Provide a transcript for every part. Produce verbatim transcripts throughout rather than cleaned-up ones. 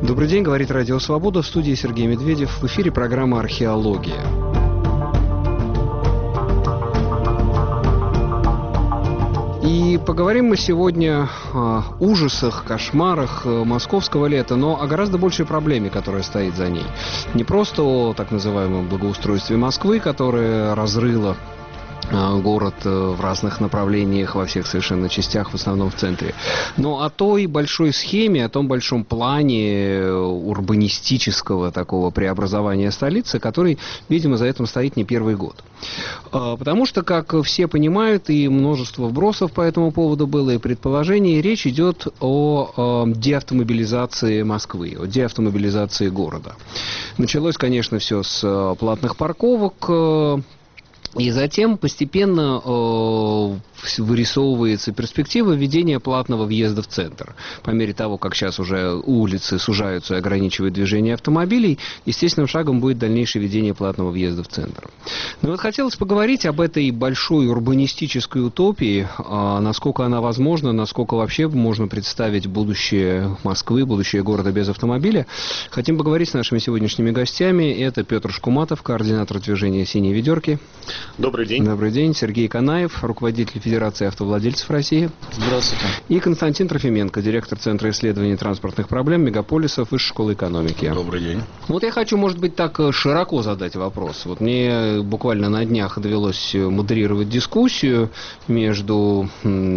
Добрый день, говорит Радио Свобода, в студии Сергей Медведев, в эфире программа «Археология». И поговорим мы сегодня о ужасах, кошмарах московского лета, но о гораздо большей проблеме, которая стоит за ней. Не просто о так называемом благоустройстве Москвы, которое разрыло город в разных направлениях, во всех совершенно частях, в основном в центре. Но о той большой схеме, о том большом плане урбанистического такого преобразования столицы, который, видимо, за этим стоит не первый год. Потому что, как все понимают, и множество вбросов по этому поводу было, и предположений, речь идет о деавтомобилизации Москвы, о деавтомобилизации города. Началось, конечно, все с платных парковок, и затем постепенно э, вырисовывается перспектива введения платного въезда в центр. По мере того, как сейчас уже улицы сужаются и ограничивают движение автомобилей, естественным шагом будет дальнейшее введение платного въезда в центр. Но вот хотелось поговорить об этой большой урбанистической утопии, э, насколько она возможна, насколько вообще можно представить будущее Москвы, будущее города без автомобиля. Хотим поговорить с нашими сегодняшними гостями. Это Петр Шкуматов, координатор движения «Синие ведерки». Добрый день. Добрый день. Сергей Канаев, руководитель Федерации автовладельцев России. Здравствуйте. И Константин Трофименко, директор Центра исследований транспортных проблем мегаполисов Высшей школы экономики. Добрый день. Вот я хочу, может быть, так широко задать вопрос. Вот мне буквально на днях довелось модерировать дискуссию между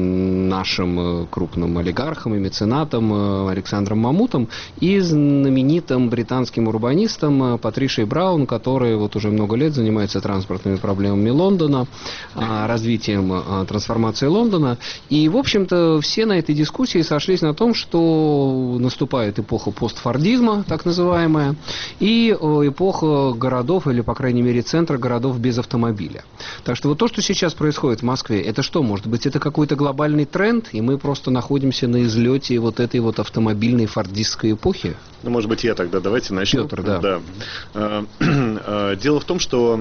нашим крупным олигархом и меценатом Александром Мамутом и знаменитым британским урбанистом Патришей Браун, который вот уже много лет занимается транспортными проблемами Лондона, развитием трансформации Лондона. И, в общем-то, все на этой дискуссии сошлись на том, что наступает эпоха постфордизма, так называемая, и эпоха городов, или, по крайней мере, центра городов без автомобиля. Так что вот то, что сейчас происходит в Москве, это что, может быть, это какой-то глобальный тренд, и мы просто находимся на излете вот этой вот автомобильной фордистской эпохи? Ну, может быть, я тогда давайте начну. Петр, да. да. Дело в том, что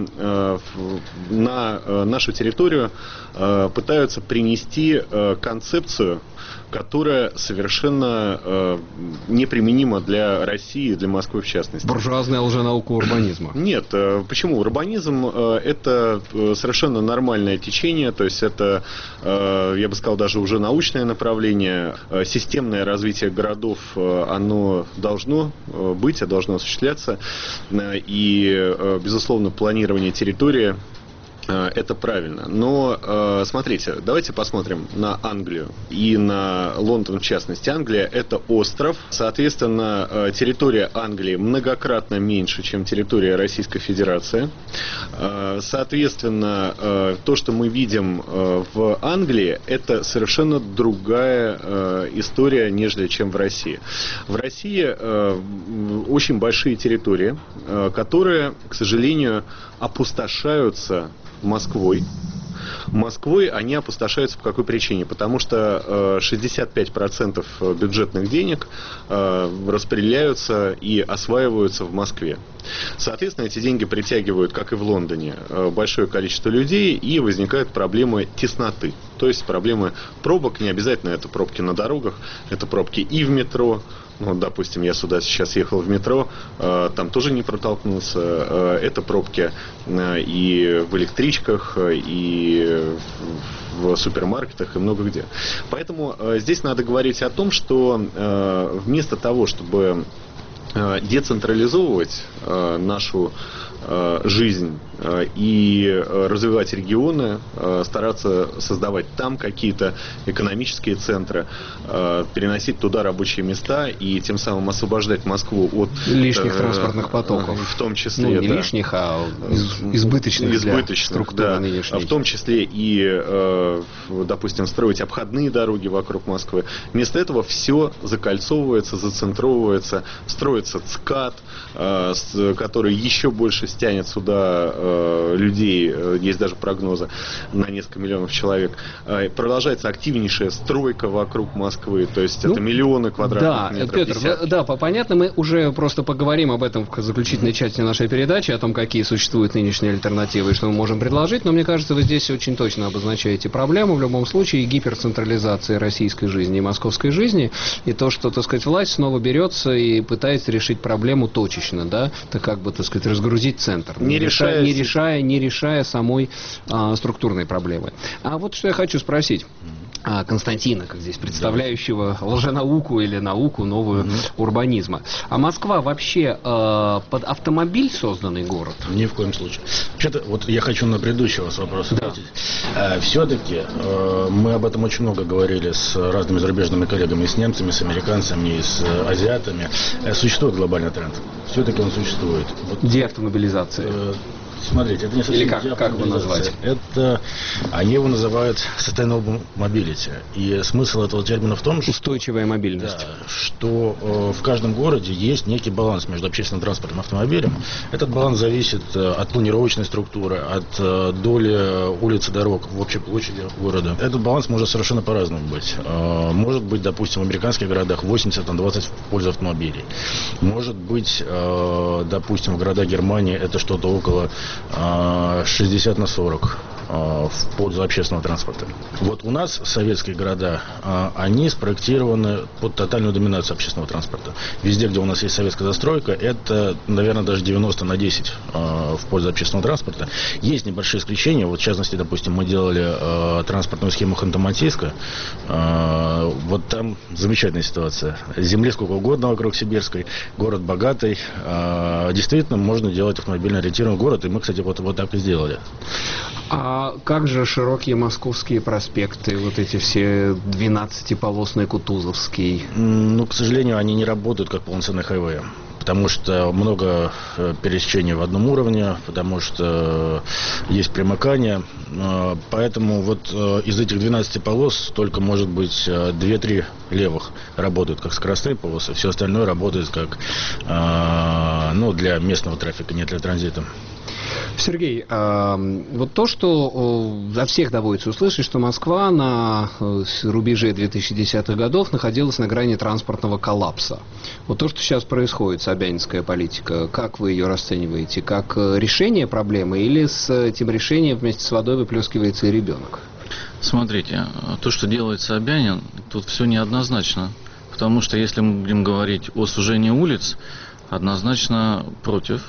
на нашу территорию пытаются принести концепцию, которая совершенно э, неприменима для России, для Москвы в частности. Буржуазная лженаука урбанизма. Нет, э, почему? Урбанизм э, это совершенно нормальное течение, то есть это, э, я бы сказал, даже уже научное направление. Э, системное развитие городов, э, оно должно быть, а должно осуществляться. Э, и, э, безусловно, планирование территории это правильно. Но, смотрите, давайте посмотрим на Англию и на Лондон в частности. Англия – это остров. Соответственно, территория Англии многократно меньше, чем территория Российской Федерации. Соответственно, то, что мы видим в Англии, это совершенно другая история, нежели чем в России. В России очень большие территории, которые, к сожалению, опустошаются Москвой. Москвой они опустошаются по какой причине? Потому что шестьдесят пять процентов бюджетных денег распределяются и осваиваются в Москве. Соответственно, эти деньги притягивают, как и в Лондоне, большое количество людей, и возникают проблемы тесноты. То есть проблемы пробок, не обязательно это пробки на дорогах, это пробки и в метро. Ну, допустим, я сюда сейчас ехал в метро, э, там тоже не протолкнулся. Э, это пробки э, и в электричках, и в супермаркетах, и много где. Поэтому э, здесь надо говорить о том, что э, вместо того, чтобы э, децентрализовывать э, нашу э, жизнь э, и э, развивать регионы, э, стараться создавать там какие-то экономические центры, э, переносить туда рабочие места и тем самым освобождать Москву от лишних э, транспортных потоков. В том числе, ну, не да. лишних, а из, избыточных, избыточных для структуры да. нынешней. В том числе и, э, допустим, строить обходные дороги вокруг Москвы. Вместо этого все закольцовывается, зацентровывается, строится ЦКАД, э, с, который еще больше стянет сюда э, людей, э, есть даже прогнозы на несколько миллионов человек. Э, продолжается активнейшая стройка вокруг Москвы, то есть ну, это миллионы квадратных да, метров. Петр, десятки. Да, понятно, мы уже просто поговорим об этом в заключительной части нашей передачи, о том, какие существуют нынешние альтернативы и что мы можем предложить, но мне кажется, вы здесь очень точно обозначаете проблему. В любом случае, гиперцентрализация российской жизни и московской жизни, и то, что, так сказать, власть снова берется и пытается решить проблему точечно, да, так как бы, так сказать, разгрузить центр, не, не, решая, не, решая, не решая самой а, структурной проблемы. А вот что я хочу спросить Константина, как здесь представляющего лженауку или науку новую mm-hmm. урбанизма. А Москва вообще э, под автомобиль созданный город? Ни в коем случае. Вообще-то, вот я хочу на предыдущий вас вопрос ответить. Да. Э, все-таки э, мы об этом очень много говорили с разными зарубежными коллегами, с немцами, с американцами, с э, азиатами. Э, существует глобальный тренд. Все-таки он существует. Вот, деавтомобилизация. Э, Смотрите, это не совсем или как, как его назвать? Это, они его называют sustainable mobility. И смысл этого термина в том, что... Устойчивая мобильность. Да, что э, в каждом городе есть некий баланс между общественным транспортом и автомобилем. Этот баланс зависит э, от планировочной структуры, от э, доли улиц и дорог в общей площади города. Этот баланс может совершенно по-разному быть. Э, может быть, допустим, в американских городах восемьдесят на двадцать в пользу автомобилей. Может быть, э, допустим, в городах Германии это что-то около шестьдесят на сорок в пользу общественного транспорта. Вот у нас советские города, они спроектированы под тотальную доминацию общественного транспорта. Везде, где у нас есть советская застройка, это, наверное, даже девяносто на десять в пользу общественного транспорта. Есть небольшие исключения. Вот, в частности, допустим, мы делали транспортную схему Ханты-Мансийска. Вот там замечательная ситуация. Земли сколько угодно вокруг Сибирской, город богатый. Действительно, можно делать автомобильно ориентированный город, и мы, кстати, вот, вот так и сделали. А как же широкие московские проспекты, вот эти все двенадцатиполосные Кутузовский? Ну, к сожалению, они не работают как полноценные хайвеи. Потому что много пересечений в одном уровне, потому что есть примыкание. Поэтому вот из этих двенадцати полос только, может быть, две-три левых работают как скоростные полосы. Все остальное работает как, ну, для местного трафика, не для транзита. Сергей, э, вот то, что э, за всех доводится услышать, что Москва на э, рубеже две тысячи десятых годов находилась на грани транспортного коллапса. Вот то, что сейчас происходит, собянинская политика, как вы ее расцениваете? Как э, решение проблемы или с этим решением вместе с водой выплескивается и ребенок? Смотрите, то, что делает Собянин, тут все неоднозначно. Потому что если мы будем говорить о сужении улиц, однозначно против.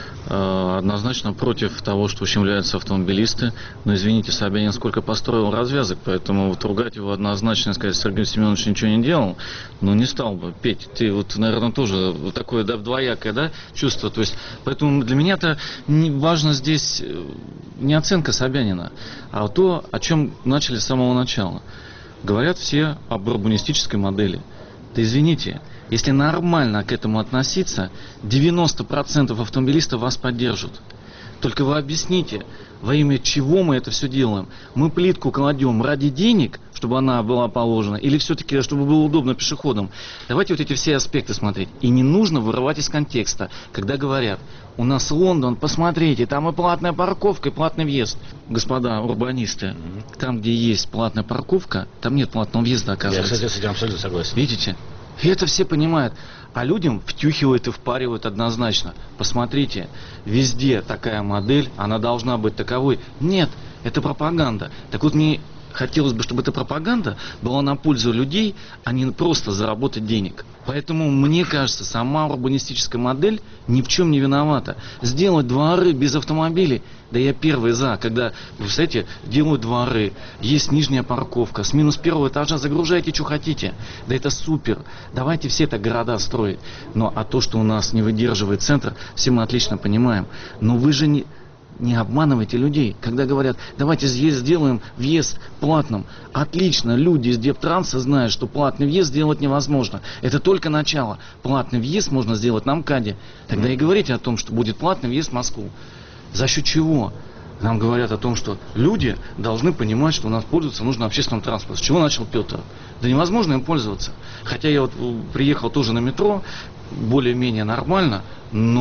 Однозначно против того, что ущемляются автомобилисты. Но, извините, Собянин сколько построил развязок, поэтому вот ругать его однозначно, сказать, Сергей Семенович ничего не делал, ну, не стал бы. Петь, ты вот, наверное, тоже вот такое, да, двоякое, да, чувство. То есть, поэтому для меня это не важно здесь не оценка Собянина, а то, о чем начали с самого начала. Говорят все об урбанистической модели. Да извините, если нормально к этому относиться, девяносто процентов автомобилистов вас поддержат. Только вы объясните, во имя чего мы это все делаем. Мы плитку кладем ради денег, чтобы она была положена, или все-таки, чтобы было удобно пешеходам. Давайте вот эти все аспекты смотреть. И не нужно вырывать из контекста, когда говорят, у нас Лондон, посмотрите, там и платная парковка, и платный въезд. Господа урбанисты, mm-hmm. там, где есть платная парковка, там нет платного въезда, оказывается. Я, кстати, с этим абсолютно согласен. Видите? И это все понимают. А людям втюхивают и впаривают однозначно. Посмотрите, везде такая модель, она должна быть таковой. Нет, это пропаганда. Так вот, мне хотелось бы, чтобы эта пропаганда была на пользу людей, а не просто заработать денег. Поэтому, мне кажется, сама урбанистическая модель ни в чем не виновата. Сделать дворы без автомобилей, да я первый за, когда, вы знаете, делают дворы, есть нижняя парковка, с минус первого этажа загружайте, что хотите. Да это супер. Давайте все так города строить. Но а то, что у нас не выдерживает центр, все мы отлично понимаем. Но вы же не... Не обманывайте людей, когда говорят, давайте здесь сделаем въезд платным. Отлично, люди из Дептранса знают, что платный въезд сделать невозможно. Это только начало. Платный въезд можно сделать на МКАДе. Тогда и говорите о том, что будет платный въезд в Москву. За счет чего? Нам говорят о том, что люди должны понимать, что у нас пользоваться нужно общественным транспортом. С чего начал Петр? Да невозможно им пользоваться. Хотя я вот приехал тоже на метро, более-менее нормально, но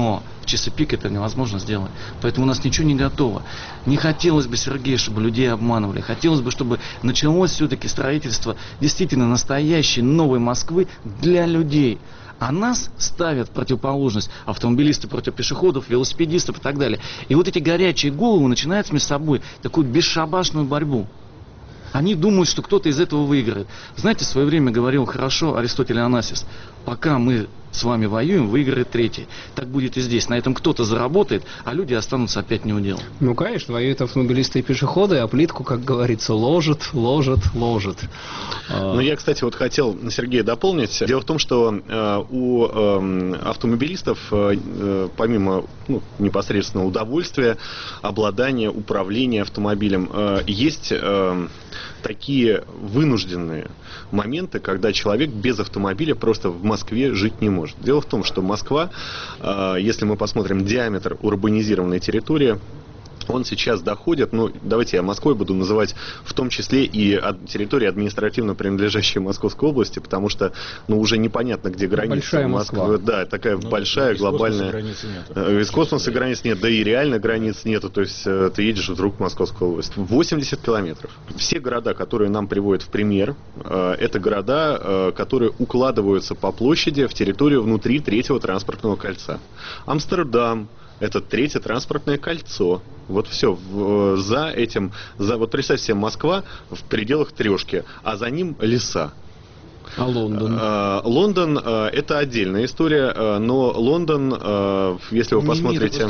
в часы пик это невозможно сделать. Поэтому у нас ничего не готово. Не хотелось бы, Сергей, чтобы людей обманывали. Хотелось бы, чтобы началось все-таки строительство действительно настоящей новой Москвы для людей. А нас ставят в противоположность автомобилисты против пешеходов, велосипедистов и так далее. И вот эти горячие головы начинают между собой такую бесшабашную борьбу. Они думают, что кто-то из этого выиграет. Знаете, в свое время говорил хорошо Аристотель Онасис: пока мы с вами воюем, выиграет третий. Так будет и здесь. На этом кто-то заработает, а люди останутся опять неудел. Ну, конечно, воюют автомобилисты и пешеходы, а плитку, как говорится, ложат, ложат, ложат. Ну, я, кстати, вот хотел Сергея дополнить. Дело в том, что э, у э, автомобилистов, э, помимо ну, непосредственно удовольствия, обладания, управления автомобилем, э, есть э, такие вынужденные моменты, когда человек без автомобиля просто в Москве жить не может. Дело в том, что Москва, э, если мы посмотрим диаметр урбанизированной территории, он сейчас доходит, ну, давайте я Москвой буду называть в том числе и от территории, административно принадлежащей Московской области, потому что, ну, уже непонятно, где граница большая Москвы. Москва. Да, такая ну, большая, глобальная. Границы нет. Из космоса границ нет, да и реально границ нету, то есть ты едешь вдруг в Московскую область. восемьдесят километров. Все города, которые нам приводят в пример, это города, которые укладываются по площади в территорию внутри третьего транспортного кольца. Амстердам. Это третье транспортное кольцо. Вот все. В, за этим, за, вот представь себе, Москва в пределах трешки, а за ним леса. А Лондон? А, Лондон а, это отдельная история, а, но Лондон, а, если вы не посмотрите,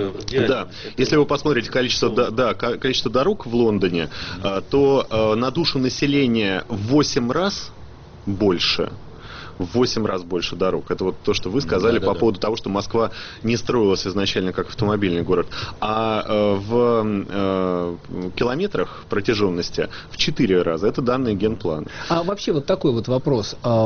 да, если вы посмотрите количество, да, да, количество дорог в Лондоне, а, то а, на душу населения в восемь раз больше. В восемь раз больше дорог. Это вот то, что вы сказали да, по да, поводу да. того, что Москва не строилась изначально как автомобильный город. А э, в э, километрах протяженности в четыре раза. Это данные генплана. А вообще вот такой вот вопрос. А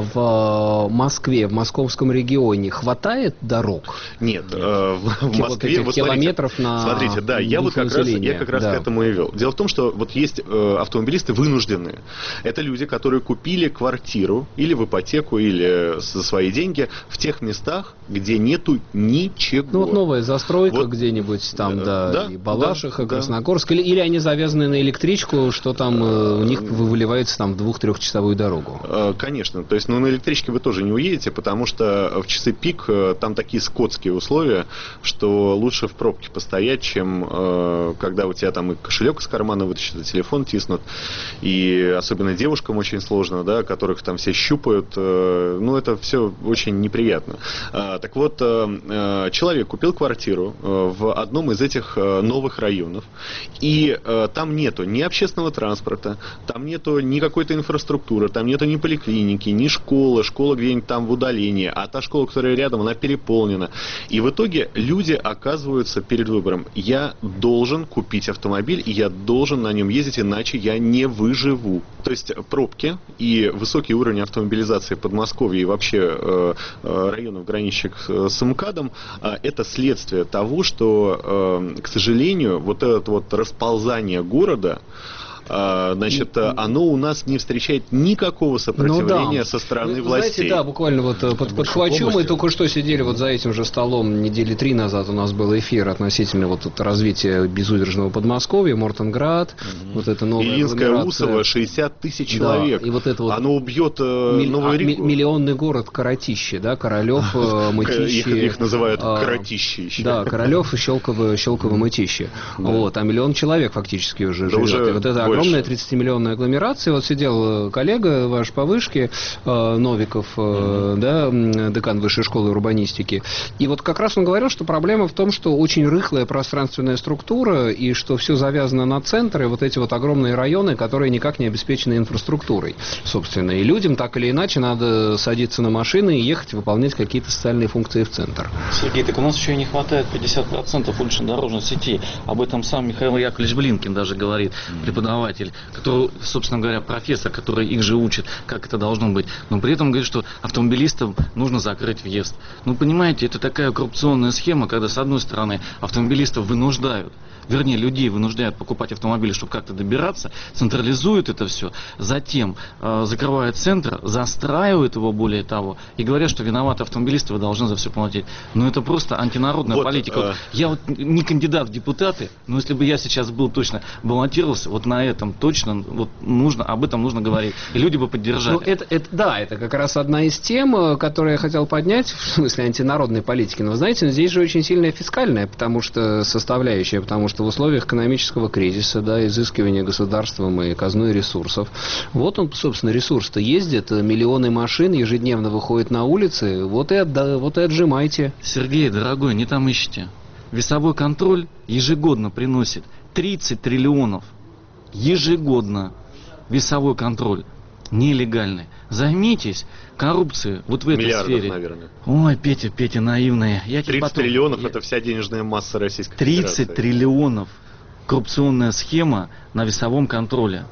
в Москве, в московском регионе хватает дорог? Нет. Э, в, в Москве... Вот километров на Смотрите, да, я вот как раз, я как раз да. к этому и вел. Дело в том, что вот есть э, автомобилисты вынужденные. Это люди, которые купили квартиру или в ипотеку, или за свои деньги в тех местах, где нету ничего. Ну вот новая застройка вот, где-нибудь там, да, да и Балашиха, да, Красногорск, да. или, или они завязаны на электричку, что там э, у них выливается там в двух-трехчасовую дорогу. Конечно, то есть, ну на электричке вы тоже не уедете, потому что в часы пик там такие скотские условия, что лучше в пробке постоять, чем э, когда у тебя там и кошелек из кармана вытащат, и телефон тиснут, и особенно девушкам очень сложно, да, которых там все щупают. Э, Ну, это все очень неприятно. А, так вот, а, человек купил квартиру а, в одном из этих а, новых районов, и а, там нету ни общественного транспорта, там нету ни какой-то инфраструктуры, там нету ни поликлиники, ни школы, школа где-нибудь там в удалении, а та школа, которая рядом, она переполнена. И в итоге люди оказываются перед выбором. Я должен купить автомобиль, и я должен на нем ездить, иначе я не выживу. То есть пробки и высокий уровень автомобилизации Подмосковья и вообще э, районов, граничащих с МКАДом, э, это следствие того, что, э, к сожалению, вот это вот расползание города, значит, оно у нас не встречает никакого сопротивления ну, да. со стороны Вы, властей. Знаете, да, буквально вот под, подхвачу, мы только что сидели вот за этим же столом недели три назад, у нас был эфир относительно вот тут развития безудержного Подмосковья, Мортенград, угу. вот это новая Ильинская, Усово, шестьдесят тысяч человек. Да, и вот это вот оно убьет миль, Новый Ригу. Миллионный город Коротище, да, Королев, Мытищи. Их, их называют Коротище еще. Да, Королев и Щелково, Щелково Мытищи. Вот, а миллион человек фактически уже живет. И вот это огромная тридцатимиллионная агломерация. Вот сидел коллега ваш по вышке, э, Новиков, э, mm-hmm. да, декан высшей школы урбанистики. И вот как раз он говорил, что проблема в том, что очень рыхлая пространственная структура, и что все завязано на центры, вот эти вот огромные районы, которые никак не обеспечены инфраструктурой, собственно. И людям так или иначе надо садиться на машины и ехать выполнять какие-то социальные функции в центр. Сергей, так у нас еще и не хватает пятьдесят процентов улично-дорожной сети. Об этом сам Михаил Яковлевич Блинкин даже говорит, преподаватель преподаватель, который, собственно говоря, профессор, который их же учит, как это должно быть, но при этом говорит, что автомобилистам нужно закрыть въезд. Ну, понимаете, это такая коррупционная схема, когда, с одной стороны, автомобилистов вынуждают, вернее, людей вынуждают покупать автомобили, чтобы как-то добираться, централизуют это все, затем э, закрывают центр, застраивают его, более того, и говорят, что виноваты автомобилисты, вы должны за все платить. Но это просто антинародная вот, политика. Э... Вот я вот не кандидат в депутаты, но если бы я сейчас был точно баллотировался, вот на этом точно вот нужно, об этом нужно говорить. И люди бы поддержали. Ну, это, это, да, это как раз одна из тем, которую я хотел поднять, в смысле антинародной политики. Но, вы знаете, здесь же очень сильная фискальная, потому что составляющая, потому что в условиях экономического кризиса, да, изыскивания государством и казной ресурсов, вот он, собственно, ресурс-то ездит, миллионы машин ежедневно выходят на улицы, вот и, отда, вот и отжимайте. Сергей, дорогой, не там ищите. Весовой контроль ежегодно приносит тридцать триллионов. Ежегодно. Весовой контроль. Нелегальный. Займитесь коррупцией вот в этой Миллиардов, сфере. Наверное. Ой, Петя, Петя, наивные. Я тридцать потом... триллионов я... это вся денежная масса Российской Федерации. тридцать триллионов. Коррупционная схема на весовом контроле.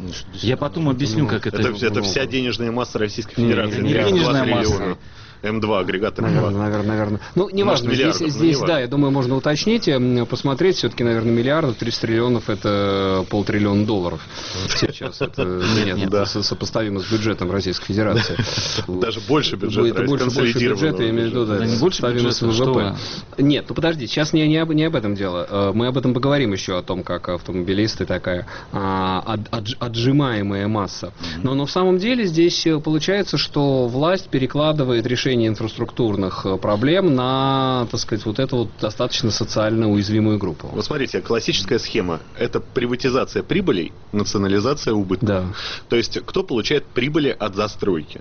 Я потом объясню, как это... Это, это вся денежная масса Российской Федерации. Не, не, не денежная масса. эм два, агрегатор наверное, эм два. Наверное, наверное. Ну, неважно, здесь, здесь не да, я думаю, можно уточнить, посмотреть, все-таки, наверное, миллиардов, тридцать триллионов, это полтриллиона долларов сейчас. Это нет, сопоставимо с бюджетом Российской Федерации. Даже больше бюджета. Это больше бюджета, я имею в виду, да, не больше бюджета, ВВП. Нет, ну подожди, сейчас не, не, об, не об этом дело. Мы об этом поговорим еще, о том, как автомобилисты такая а, от, отжимаемая масса. Но, но в самом деле здесь получается, что власть перекладывает решение инфраструктурных проблем на, так сказать, вот эту вот достаточно социально уязвимую группу. Вот смотрите, классическая схема – это приватизация прибылей, национализация убытков. Да. То есть, кто получает прибыли от застройки?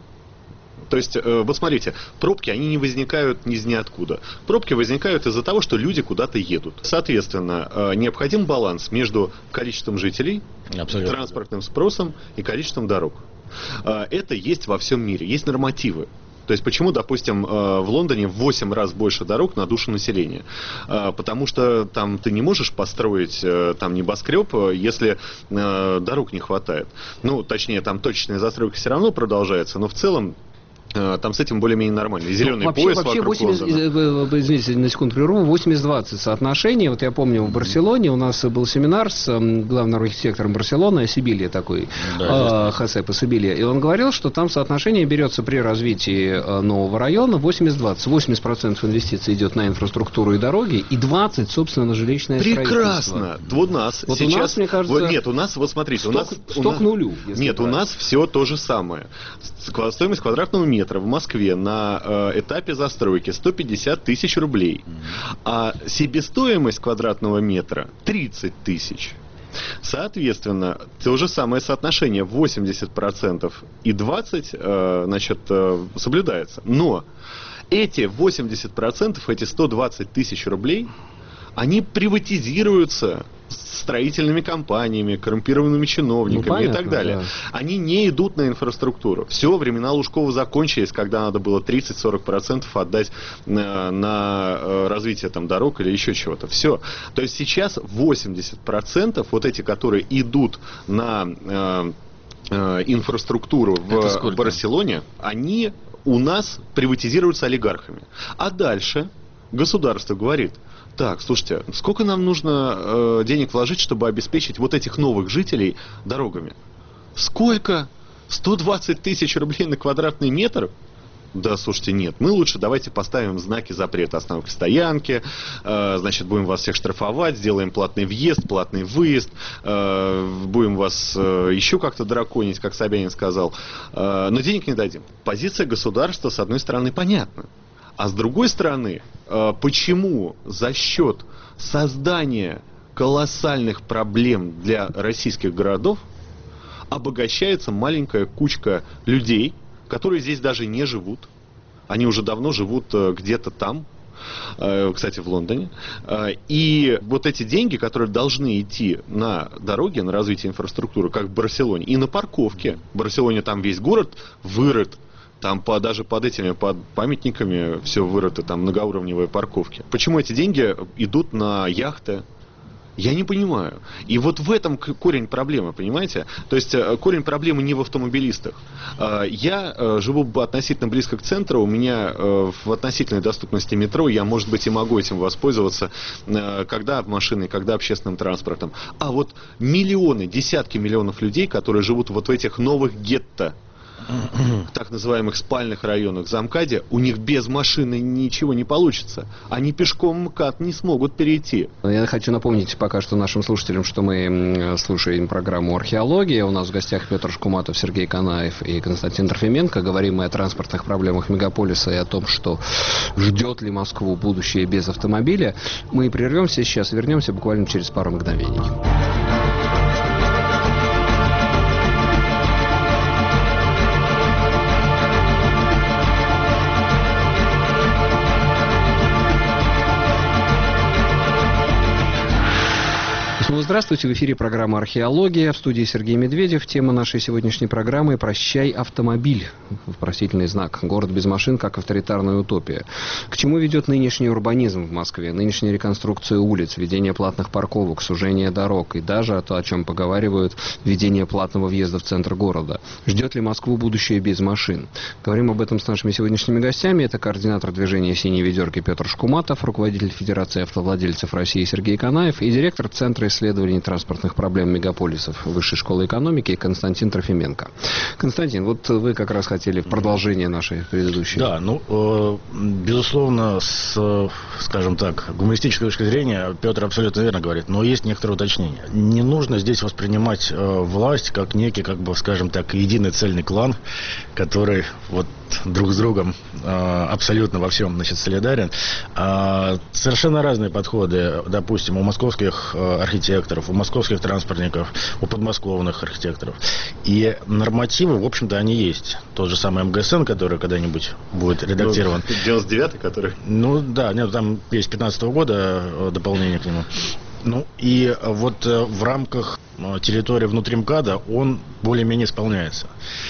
То есть, э, вот смотрите, пробки, они не возникают ни из ниоткуда. Пробки возникают из-за того, что люди куда-то едут. Соответственно, э, необходим баланс между количеством жителей, абсолютно, транспортным спросом и количеством дорог. Э, это есть во всем мире, есть нормативы. То есть, почему, допустим, в Лондоне в восемь раз больше дорог на душу населения? Потому что там ты не можешь построить там небоскреб, если дорог не хватает. Ну, точнее, там точечная застройка все равно продолжается, но в целом там с этим более-менее нормально. И зеленый ну, вообще, пояс вообще вокруг восемьдесят, Лондона. Извините, на секунду прерву, восемьдесят двадцать соотношение. Вот я помню, в Барселоне у нас был семинар с главным архитектором Барселоны, Сибилья такой, да, Хосепа Сибилья. И он говорил, что там соотношение берется при развитии нового района восемьдесят двадцать. восемьдесят процентов инвестиций идет на инфраструктуру и дороги, и двадцать процентов, собственно, на жилищное прекрасно. строительство. Прекрасно. Вот у нас вот сейчас... У нас, мне кажется... Вот, нет, у нас, вот смотрите, сто, у нас... сто к нулю. Нет, у нас все то же самое. Стоимость квадратного метра в Москве на э, этапе застройки сто пятьдесят тысяч рублей, а себестоимость квадратного метра тридцать тысяч. Соответственно, то же самое соотношение восемьдесят процентов и двадцать процентов э, значит, э, соблюдается. Но эти восемьдесят процентов, эти сто двадцать тысяч рублей, они приватизируются строительными компаниями, коррумпированными чиновниками, ну, понятно, и так далее. Да. Они не идут на инфраструктуру. Все, времена Лужкова закончились, когда надо было тридцать-сорок процентов отдать на, на развитие там, дорог или еще чего-то. Все. То есть сейчас восемьдесят процентов, вот эти, которые идут на э, э, инфраструктуру в Барселоне, они у нас приватизируются олигархами. А дальше государство говорит: так, слушайте, сколько нам нужно э, денег вложить, чтобы обеспечить вот этих новых жителей дорогами? Сколько? сто двадцать тысяч рублей на квадратный метр? Да, слушайте, нет. Мы лучше давайте поставим знаки запрета остановки стоянки, э, значит, будем вас всех штрафовать, сделаем платный въезд, платный выезд, э, будем вас э, еще как-то драконить, как Собянин сказал, э, но денег не дадим. Позиция государства, с одной стороны, понятна. А с другой стороны, почему за счет создания колоссальных проблем для российских городов обогащается маленькая кучка людей, которые здесь даже не живут. Они уже давно живут где-то там, кстати, в Лондоне. И вот эти деньги, которые должны идти на дороги, на развитие инфраструктуры, как в Барселоне, и на парковке. В Барселоне там весь город вырыт. Там по, даже под этими под памятниками все вырыто, там многоуровневые парковки. Почему эти деньги идут на яхты, Я не понимаю. И вот в этом корень проблемы, понимаете? То есть корень проблемы не в автомобилистах. Я живу относительно близко к центру, у меня в относительной доступности метро, я, может быть, и могу этим воспользоваться, когда машиной, когда общественным транспортом. А вот миллионы, десятки миллионов людей, которые живут вот в этих новых гетто, так называемых спальных районах ЗАМКАДе, у них без машины ничего не получится. Они пешком МКАД не смогут перейти. Я хочу напомнить пока что нашим слушателям, что мы слушаем программу «Археология». У нас в гостях Петр Шкуматов, Сергей Канаев и Константин Трофименко. Говорим мы о транспортных проблемах мегаполиса и о том, что ждет ли Москву будущее без автомобиля. Мы прервемся сейчас, вернемся буквально через пару мгновений. Здравствуйте, в эфире программа «Археология», в студии Сергей Медведев. Тема нашей сегодняшней программы «Прощай, автомобиль». Вопросительный знак. Город без машин как авторитарная утопия. К чему ведет нынешний урбанизм в Москве? Нынешняя реконструкция улиц, введение платных парковок, сужение дорог и даже, то, о чем поговаривают, введение платного въезда в центр города. Ждет ли Москву будущее без машин? Говорим об этом с нашими сегодняшними гостями. Это координатор движения «Синей ведерки» Петр Шкуматов, руководитель Федерации автовладельцев России Сергей Канаев и директор Центра исследований транспортных проблем мегаполисов Высшей школы экономики Константин Трофименко. Константин, вот вы как раз хотели в продолжение нашей предыдущей. Да, ну, э, безусловно, с, скажем так, гуманистической точки зрения Петр абсолютно верно говорит, но есть некоторые уточнения. Не нужно здесь воспринимать э, власть как некий, как бы, скажем так, единый цельный клан, который вот друг с другом э, абсолютно во всем, значит, солидарен. Э, совершенно разные подходы, допустим, у московских э, архитекторов, у московских транспортников, у подмосковных архитекторов. И нормативы, в общем-то, они есть. Тот же самый МГСН, который когда-нибудь будет редактирован. девяносто девятый, который? Ну, да, нет, там есть пятнадцатого года дополнение к нему. Ну, и вот в рамках территории внутри МКАДа он более-менее исполняется.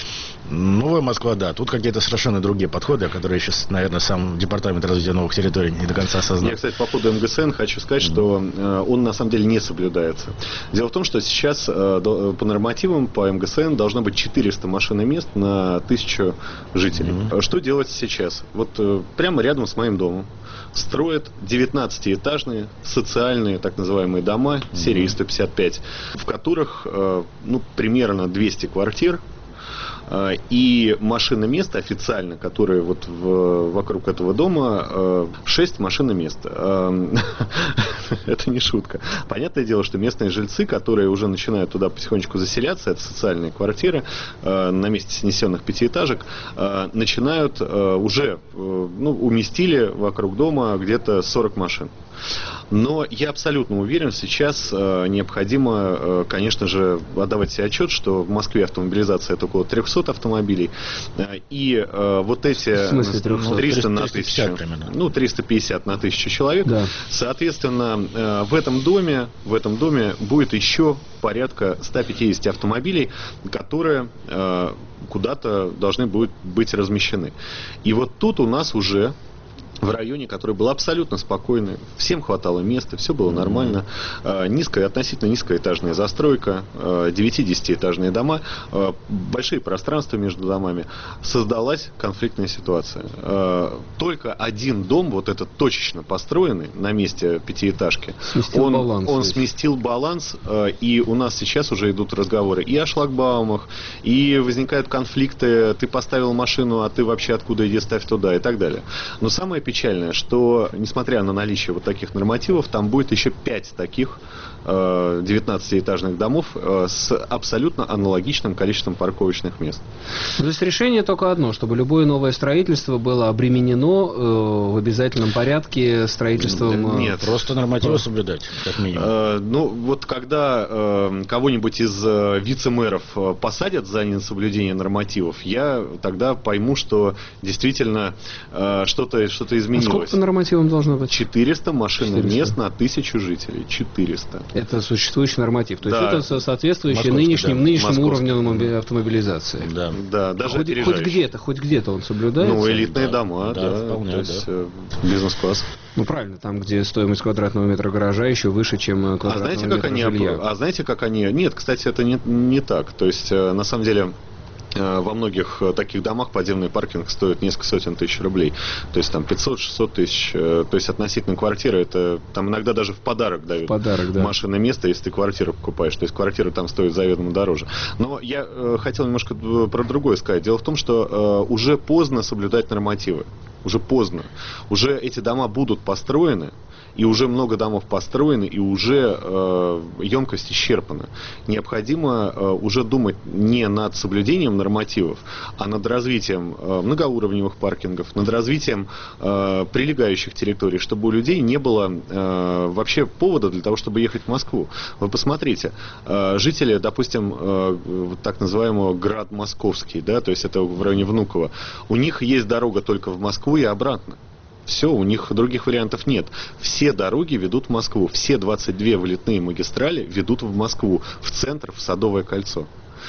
Новая Москва, да, тут какие-то совершенно другие подходы, которые сейчас, наверное, сам департамент развития новых территорий не до конца осознал. Я, кстати, по поводу МГСН хочу сказать, что э, он на самом деле не соблюдается. Дело в том, что сейчас э, по нормативам по МГСН должно быть четыреста машин и мест на тысячу жителей. Mm-hmm. Что делать сейчас? Вот э, прямо рядом с моим домом строят девятнадцатиэтажные социальные так называемые дома mm-hmm. серии сто пятьдесят пять, в которых э, ну, примерно двести квартир. И машиномест официально, которые вот в, вокруг этого дома, шесть машиномест. Это не шутка. Понятное дело, что местные жильцы, которые уже начинают туда потихонечку заселяться, это социальные квартиры на месте снесенных пятиэтажек, начинают уже, ну, уместили вокруг дома где-то сорок машин. Но я абсолютно уверен, сейчас э, необходимо, э, конечно же, отдавать себе отчет, что в Москве автомобилизация это около трехсот автомобилей. Э, и э, вот эти триста на тысячу, ну, триста пятьдесят на тысячу человек, да. Соответственно, э, в этом доме, в этом доме будет еще порядка ста пятидесяти автомобилей, которые э, куда-то должны будут быть размещены. И вот тут у нас уже в районе, который был абсолютно спокойный, всем хватало места, все было нормально, mm-hmm. низкая, относительно низкоэтажная застройка, девяти-десятиэтажные дома, большие пространства между домами, создалась конфликтная ситуация. Только один дом, вот этот точечно построенный на месте пятиэтажки, сместил он, баланс, он сместил баланс, и у нас сейчас уже идут разговоры и о шлагбаумах, и возникают конфликты, ты поставил машину, а ты вообще откуда, иди ставь туда, и так далее. Но самое печальное, что, несмотря на наличие вот таких нормативов, там будет еще пять таких э, девятнадцатиэтажных домов э, с абсолютно аналогичным количеством парковочных мест. То есть решение только одно, чтобы любое новое строительство было обременено э, в обязательном порядке строительством... Нет, просто нормативы соблюдать, как минимум. Э, ну, вот когда э, кого-нибудь из э, вице-мэров э, посадят за несоблюдение нормативов, я тогда пойму, что действительно э, что-то, что-то что изменилось. А сколько по нормативам должно быть? четыреста машинных четыреста мест на тысячу жителей. четыреста. Это существующий норматив. То да. есть это соответствующий Московский, нынешним, да. нынешнему Московский. уровню автомобилизации. Да. Да, даже Хоть, хоть где-то, хоть где-то он соблюдается. Ну, элитные Да. дома, Да, да. вполне, то да. есть э, бизнес-класс. Ну, правильно, там, где стоимость квадратного метра гаража еще выше, чем А квадратного знаете, метра как они, жилья. а знаете, как они... Нет, кстати, это не, не так. То есть, э, на самом деле... Во многих таких домах подземный паркинг стоит несколько сотен тысяч рублей. То есть там пятьсот-шестьсот тысяч. То есть относительно квартиры, это там иногда даже в подарок дают. В подарок, да. Машинное место, если ты квартиру покупаешь. То есть квартира там стоит заведомо дороже. Но я э, хотел немножко про другое сказать. Дело в том, что э, уже поздно соблюдать нормативы. Уже поздно. Уже эти дома будут построены. И уже много домов построены, и уже э, емкость исчерпана. Необходимо э, уже думать не над соблюдением нормативов, а над развитием э, многоуровневых паркингов, над развитием э, прилегающих территорий, чтобы у людей не было э, вообще повода для того, чтобы ехать в Москву. Вы посмотрите, э, жители, допустим, э, так называемого Град Московский, да, то есть это в районе Внуково, у них есть дорога только в Москву и обратно. Все, у них других вариантов нет. Все дороги ведут в Москву. Все двадцать две вылетные магистрали ведут в Москву, в центр, в Садовое кольцо.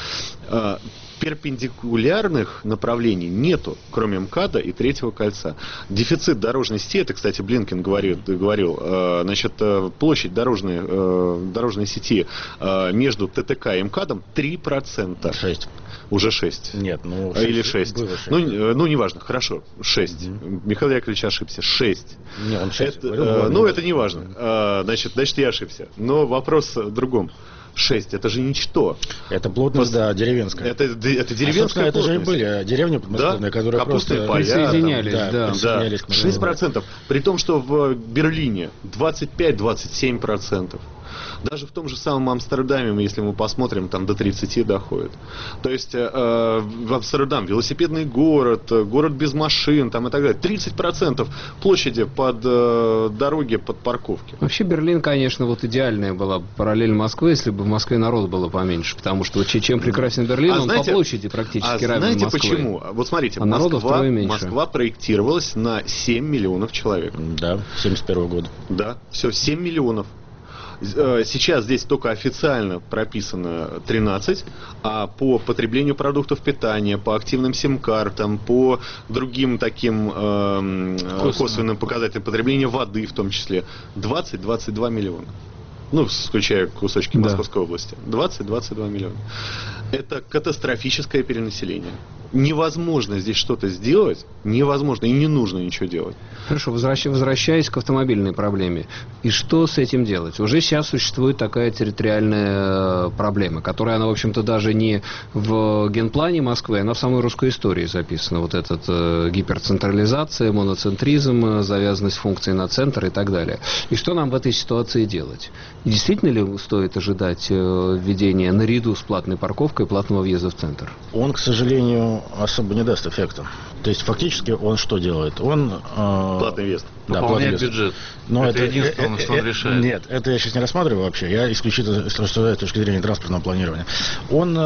Перпендикулярных направлений нету, кроме МКАДа и Третьего кольца. Дефицит дорожной сети, это, кстати, Блинкен говорил, говорил значит, площадь дорожной, дорожной сети между ТТК и МКАДом три процента. шесть. Уже шесть. Нет, ну... Или шесть. шесть. Ну, ну, неважно, хорошо, шесть. Mm-hmm. Михаил Яковлевич ошибся. шесть. Нет, он шесть. Это, говорил, э, ну, ну, это не важно. Э, значит, значит, я ошибся. Но вопрос в другом. шесть, это же ничто. Это плотность, Пос... да, деревенская. Это, это деревенская а, плотность. Это же и были деревни подмосковные, да? которые Капустные просто... поля, присоединялись, там, да. присоединялись да. к шесть процентов. При том, что в Берлине двадцать пять - двадцать семь процентов. Даже в том же самом Амстердаме, если мы посмотрим, там до тридцати доходит. То есть э, в Амстердам велосипедный город, город без машин там, и так далее. тридцать процентов площади под э, дороги, под парковки. Вообще Берлин, конечно, вот идеальная была параллель Москвы, если бы в Москве народу было поменьше. Потому что вот чем прекрасен Берлин, а он знаете, по площади практически а равен знаете Москве. почему? Вот смотрите, а народу Москва, втрое меньше. Москва проектировалась на семь миллионов человек. Да, семьдесят первого года. Да, все, семь миллионов. Сейчас здесь только официально прописано тринадцать, а по потреблению продуктов питания, по активным сим-картам, по другим таким э, косвенным показателям потребления воды в том числе, двадцать - двадцать два миллиона. Ну, включая кусочки да. Московской области. двадцать - двадцать два миллиона. Это катастрофическое перенаселение. Невозможно здесь что-то сделать, невозможно и не нужно ничего делать. Хорошо, возвращ... возвращаясь к автомобильной проблеме. И что с этим делать? Уже сейчас существует такая территориальная проблема, которая, она, в общем-то, даже не в генплане Москвы, она в самой русской истории записана. Вот эта э, гиперцентрализация, моноцентризм, завязанность функций на центр и так далее. И что нам в этой ситуации делать? И действительно ли стоит ожидать э, введения наряду с платной парковкой платного въезда в центр? Он, к сожалению, особо не даст эффекта. То есть, фактически, он что делает? Он... Э, платный въезд. Да, Пополняет бюджет. Но это, это единственное, э, что он э, решает. Нет, это я сейчас не рассматриваю вообще. Я исключительно рассуждаю с точки зрения транспортного планирования. Он э,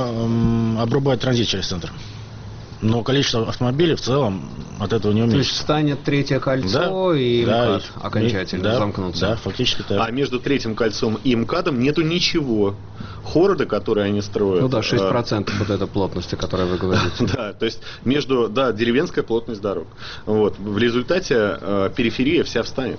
э, обрубает транзит через центр. Но количество автомобилей в целом от этого не уменьшится. То есть станет Третье кольцо, да, и да, МКАД и, окончательно да, замкнутся. Да, фактически так. А между Третьим кольцом и МКАДом нету ничего. Хорода, которые они строят. Ну да, шесть процентов вот этой плотности, о которой вы говорите. Да, то есть между, да, деревенская плотность дорог. Вот. В результате э, периферия вся встанет.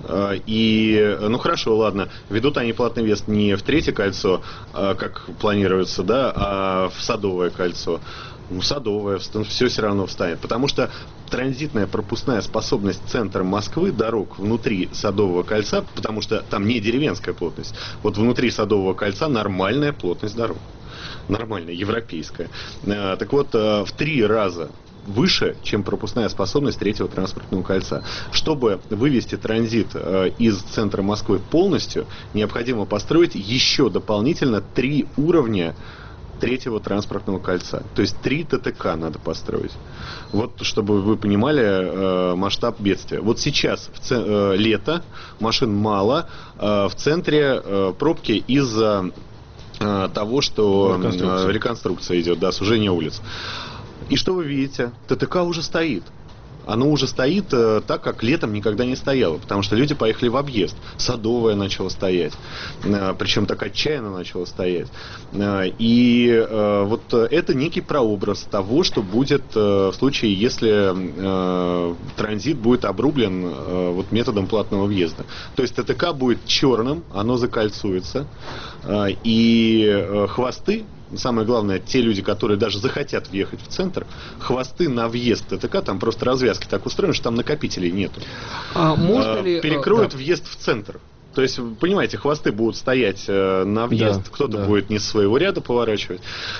И, ну хорошо, ладно, ведут они платный въезд не в Третье кольцо, как планируется, да, а в Садовое кольцо. Ну, Садовое, все все равно встанет. Потому что транзитная пропускная способность центра Москвы, дорог внутри Садового кольца, потому что там не деревенская плотность, вот внутри Садового кольца нормальная плотность дорог. Нормальная, европейская. Так вот, в три раза выше, чем пропускная способность Третьего транспортного кольца. Чтобы вывести транзит э, из центра Москвы полностью, необходимо построить еще дополнительно три уровня Третьего транспортного кольца. То есть три ТТК надо построить. Вот, чтобы вы понимали э, масштаб бедствия. Вот сейчас в ц... э, лето, машин мало, э, в центре э, пробки из-за э, того, что реконструкция. Э, реконструкция идет, да, сужение улиц. И что вы видите? ТТК уже стоит. оно уже стоит э, так, как летом никогда не стояло, потому что люди поехали в объезд. Садовое начало стоять, э, причем так отчаянно начало стоять. Э, и э, вот это некий прообраз того, что будет э, в случае, если э, транзит будет обрублен э, вот методом платного въезда. То есть ТТК будет черным, оно закольцуется, э, и э, хвосты, самое главное, те люди, которые даже захотят въехать в центр, хвосты на въезд ТТК, там просто развязки так устроены, что там накопителей нету. А можно ли... Перекроют да. въезд в центр. То есть, понимаете, хвосты будут стоять на въезд, да, кто-то да. будет не с своего ряда поворачивать,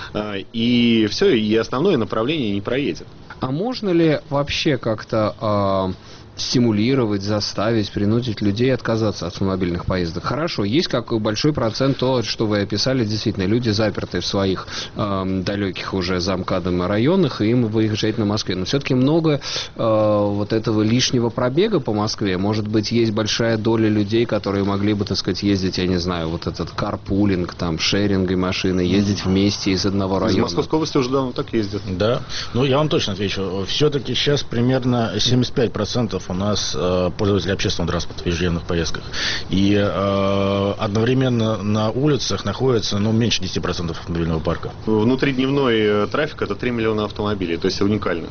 и все, и основное направление не проедет. А можно ли вообще как-то... стимулировать, заставить, принудить людей отказаться от автомобильных поездок? Хорошо, есть как большой процент то, что вы описали, действительно, люди заперты в своих э, далеких уже за МКАДом районах, и им выезжать на Москве. Но все-таки много э, вот этого лишнего пробега по Москве. Может быть, есть большая доля людей, которые могли бы, так сказать, ездить, я не знаю, вот этот карпулинг, там, шеринги машины, ездить вместе из одного района. Из Московской области уже давно так ездят. Да, ну я вам точно отвечу. Все-таки сейчас примерно семьдесят пять процентов у нас э, пользователи общественного транспорта в ежедневных поездках. И э, одновременно на улицах находится, ну, меньше десять процентов автомобильного парка. Внутридневной трафик — это три миллиона автомобилей, то есть уникальных.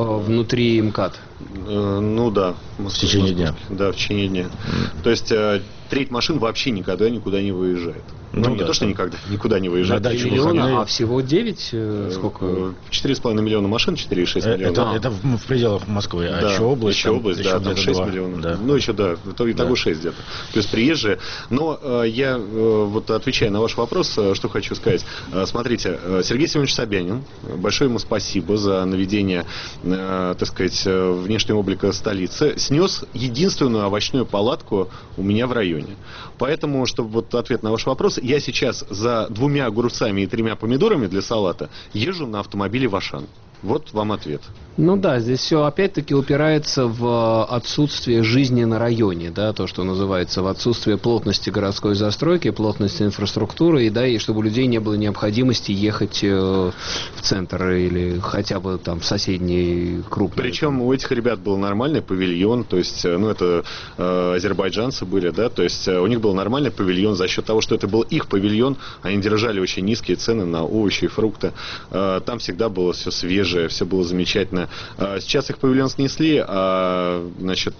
Внутри МКАД? Э, ну да. В течение дня. Да, в течение дня. Mm. То есть э, треть машин вообще никогда никуда не выезжает. Ну, ну не да, то, что никогда никуда не выезжает. три миллиона, а всего девять? Э, сколько? четыре с половиной миллиона машин, четыре и шесть миллиона. Это, это в, в пределах Москвы, а да, еще область? Еще область, да, там шесть миллионов. Да. Ну, еще, да, итого да. шесть где-то. Плюс приезжие. Но э, я, э, вот отвечая на ваш вопрос, э, что хочу сказать. Э, смотрите, э, Сергей Семенович Собянин, большое ему спасибо за наведение, э, так сказать, внешнего облика столицы, снес единственную овощную палатку у меня в районе. Поэтому, чтобы вот ответ на ваш вопрос, я сейчас за двумя огурцами и тремя помидорами для салата езжу на автомобиле в Ашан. Вот вам ответ. Ну да, здесь все опять-таки упирается в отсутствие жизни на районе, да, то, что называется, в отсутствие плотности городской застройки, плотности инфраструктуры, и да, и чтобы у людей не было необходимости ехать э, в центр или хотя бы там в соседний крупный. Причем у этих ребят был нормальный павильон, то есть, ну это э, азербайджанцы были, да, то есть у них был нормальный павильон, за счет того, что это был их павильон, они держали очень низкие цены на овощи и фрукты, э, там всегда было все свежее, все было замечательно. Сейчас их павильон снесли, а, значит,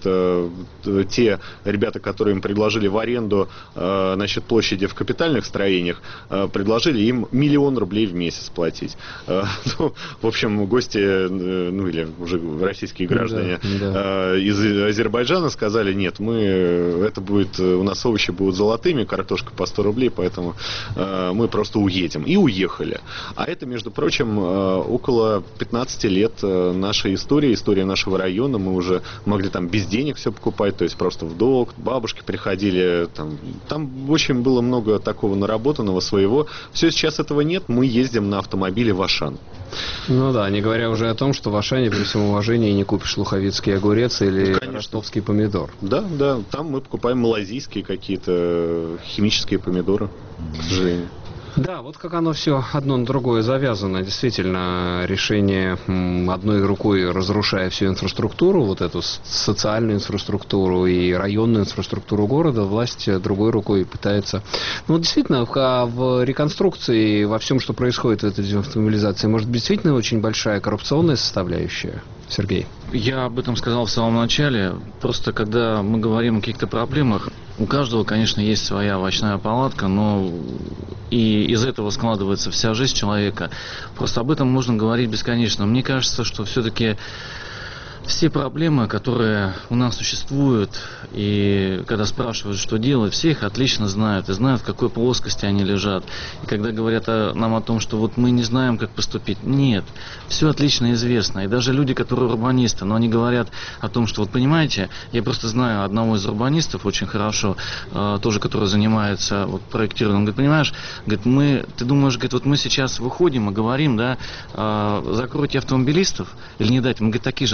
те ребята, которые им предложили в аренду, значит, площади в капитальных строениях, предложили им миллион рублей в месяц платить. Ну, в общем, гости, ну или уже российские граждане да, да. из Азербайджана сказали: нет, мы, это будет, у нас овощи будут золотыми, картошка по сто рублей, поэтому мы просто уедем. И уехали. А это, между прочим, около пятнадцати лет нашей истории, история нашего района. Мы уже могли там без денег все покупать, то есть просто в долг. Бабушки приходили, там, там очень было много такого наработанного своего. Все, сейчас этого нет, мы ездим на автомобиле в Ашан. Ну да, не говоря уже о том, что в Ашане, при всем уважении, не купишь луховицкий огурец или ну, ростовский помидор. Да, да, там мы покупаем малазийские какие-то химические помидоры, к сожалению. Да, вот как оно все одно на другое завязано. Действительно, решение одной рукой, разрушая всю инфраструктуру, вот эту социальную инфраструктуру и районную инфраструктуру города, власть другой рукой пытается... Ну, действительно, в, в реконструкции, во всем, что происходит в этой дезинформализации, может, действительно очень большая коррупционная составляющая. Сергей? Я об этом сказал в самом начале. Просто когда мы говорим о каких-то проблемах, у каждого, конечно, есть своя овощная палатка, но и из этого складывается вся жизнь человека. Просто об этом можно говорить бесконечно. Мне кажется, что все-таки все проблемы, которые у нас существуют, и когда спрашивают, что делать, все их отлично знают и знают, в какой плоскости они лежат. И когда говорят о, нам о том, что вот мы не знаем, как поступить, нет, все отлично известно. И даже люди, которые урбанисты, но они говорят о том, что вот понимаете, я просто знаю одного из урбанистов очень хорошо, э, тоже, который занимается вот, проектированием, говорит, понимаешь, говорит, мы, ты думаешь, говорит, вот мы сейчас выходим и говорим, да, э, закройте автомобилистов, или не дайте, мы, говорит, такие же автомобилисты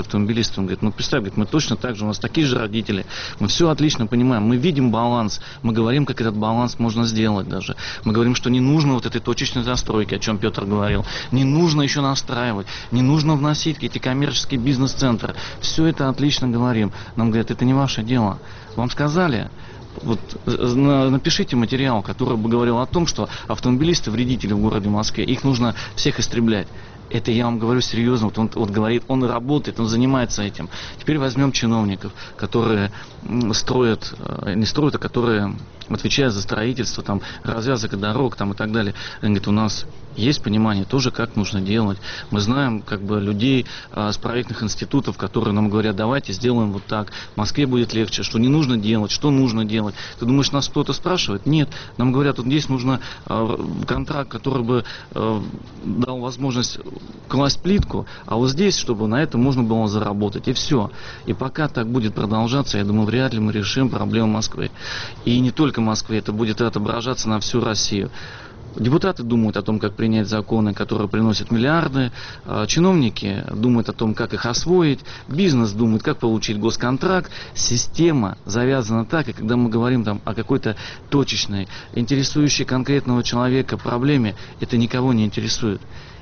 автомобилисты. Он говорит, ну представь, говорит, мы точно так же, у нас такие же родители, мы все отлично понимаем, мы видим баланс, мы говорим, как этот баланс можно сделать даже. Мы говорим, что не нужно вот этой точечной застройки, о чем Петр говорил, не нужно еще настраивать, не нужно вносить эти коммерческие бизнес-центры. Все это отлично говорим. Нам говорят, это не ваше дело. Вам сказали, вот напишите материал, который бы говорил о том, что автомобилисты вредители в городе Москве, их нужно всех истреблять. Это я вам говорю серьезно, вот он вот говорит, он работает, он занимается этим. Теперь возьмем чиновников, которые строят, не строят, а которые отвечают за строительство, там, развязок дорог там, и так далее. Они говорят, у нас есть понимание тоже, как нужно делать. Мы знаем как бы людей а, с проектных институтов, которые нам говорят, давайте сделаем вот так, в Москве будет легче, что не нужно делать, что нужно делать. Ты думаешь, нас кто-то спрашивает? Нет. Нам говорят, вот здесь нужно а, контракт, который бы а, дал возможность класть плитку, а вот здесь, чтобы на этом можно было заработать. И все. И пока так будет продолжаться, я думаю, вряд ли мы решим проблему Москвы. И не только Москвы, это будет отображаться на всю Россию. Депутаты думают о том, как принять законы, которые приносят миллиарды. Чиновники думают о том, как их освоить. Бизнес думает, как получить госконтракт. Система завязана так, и когда мы говорим там о какой-то точечной, интересующей конкретного человека проблеме, это никого не интересует.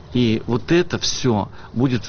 И вот это все будет...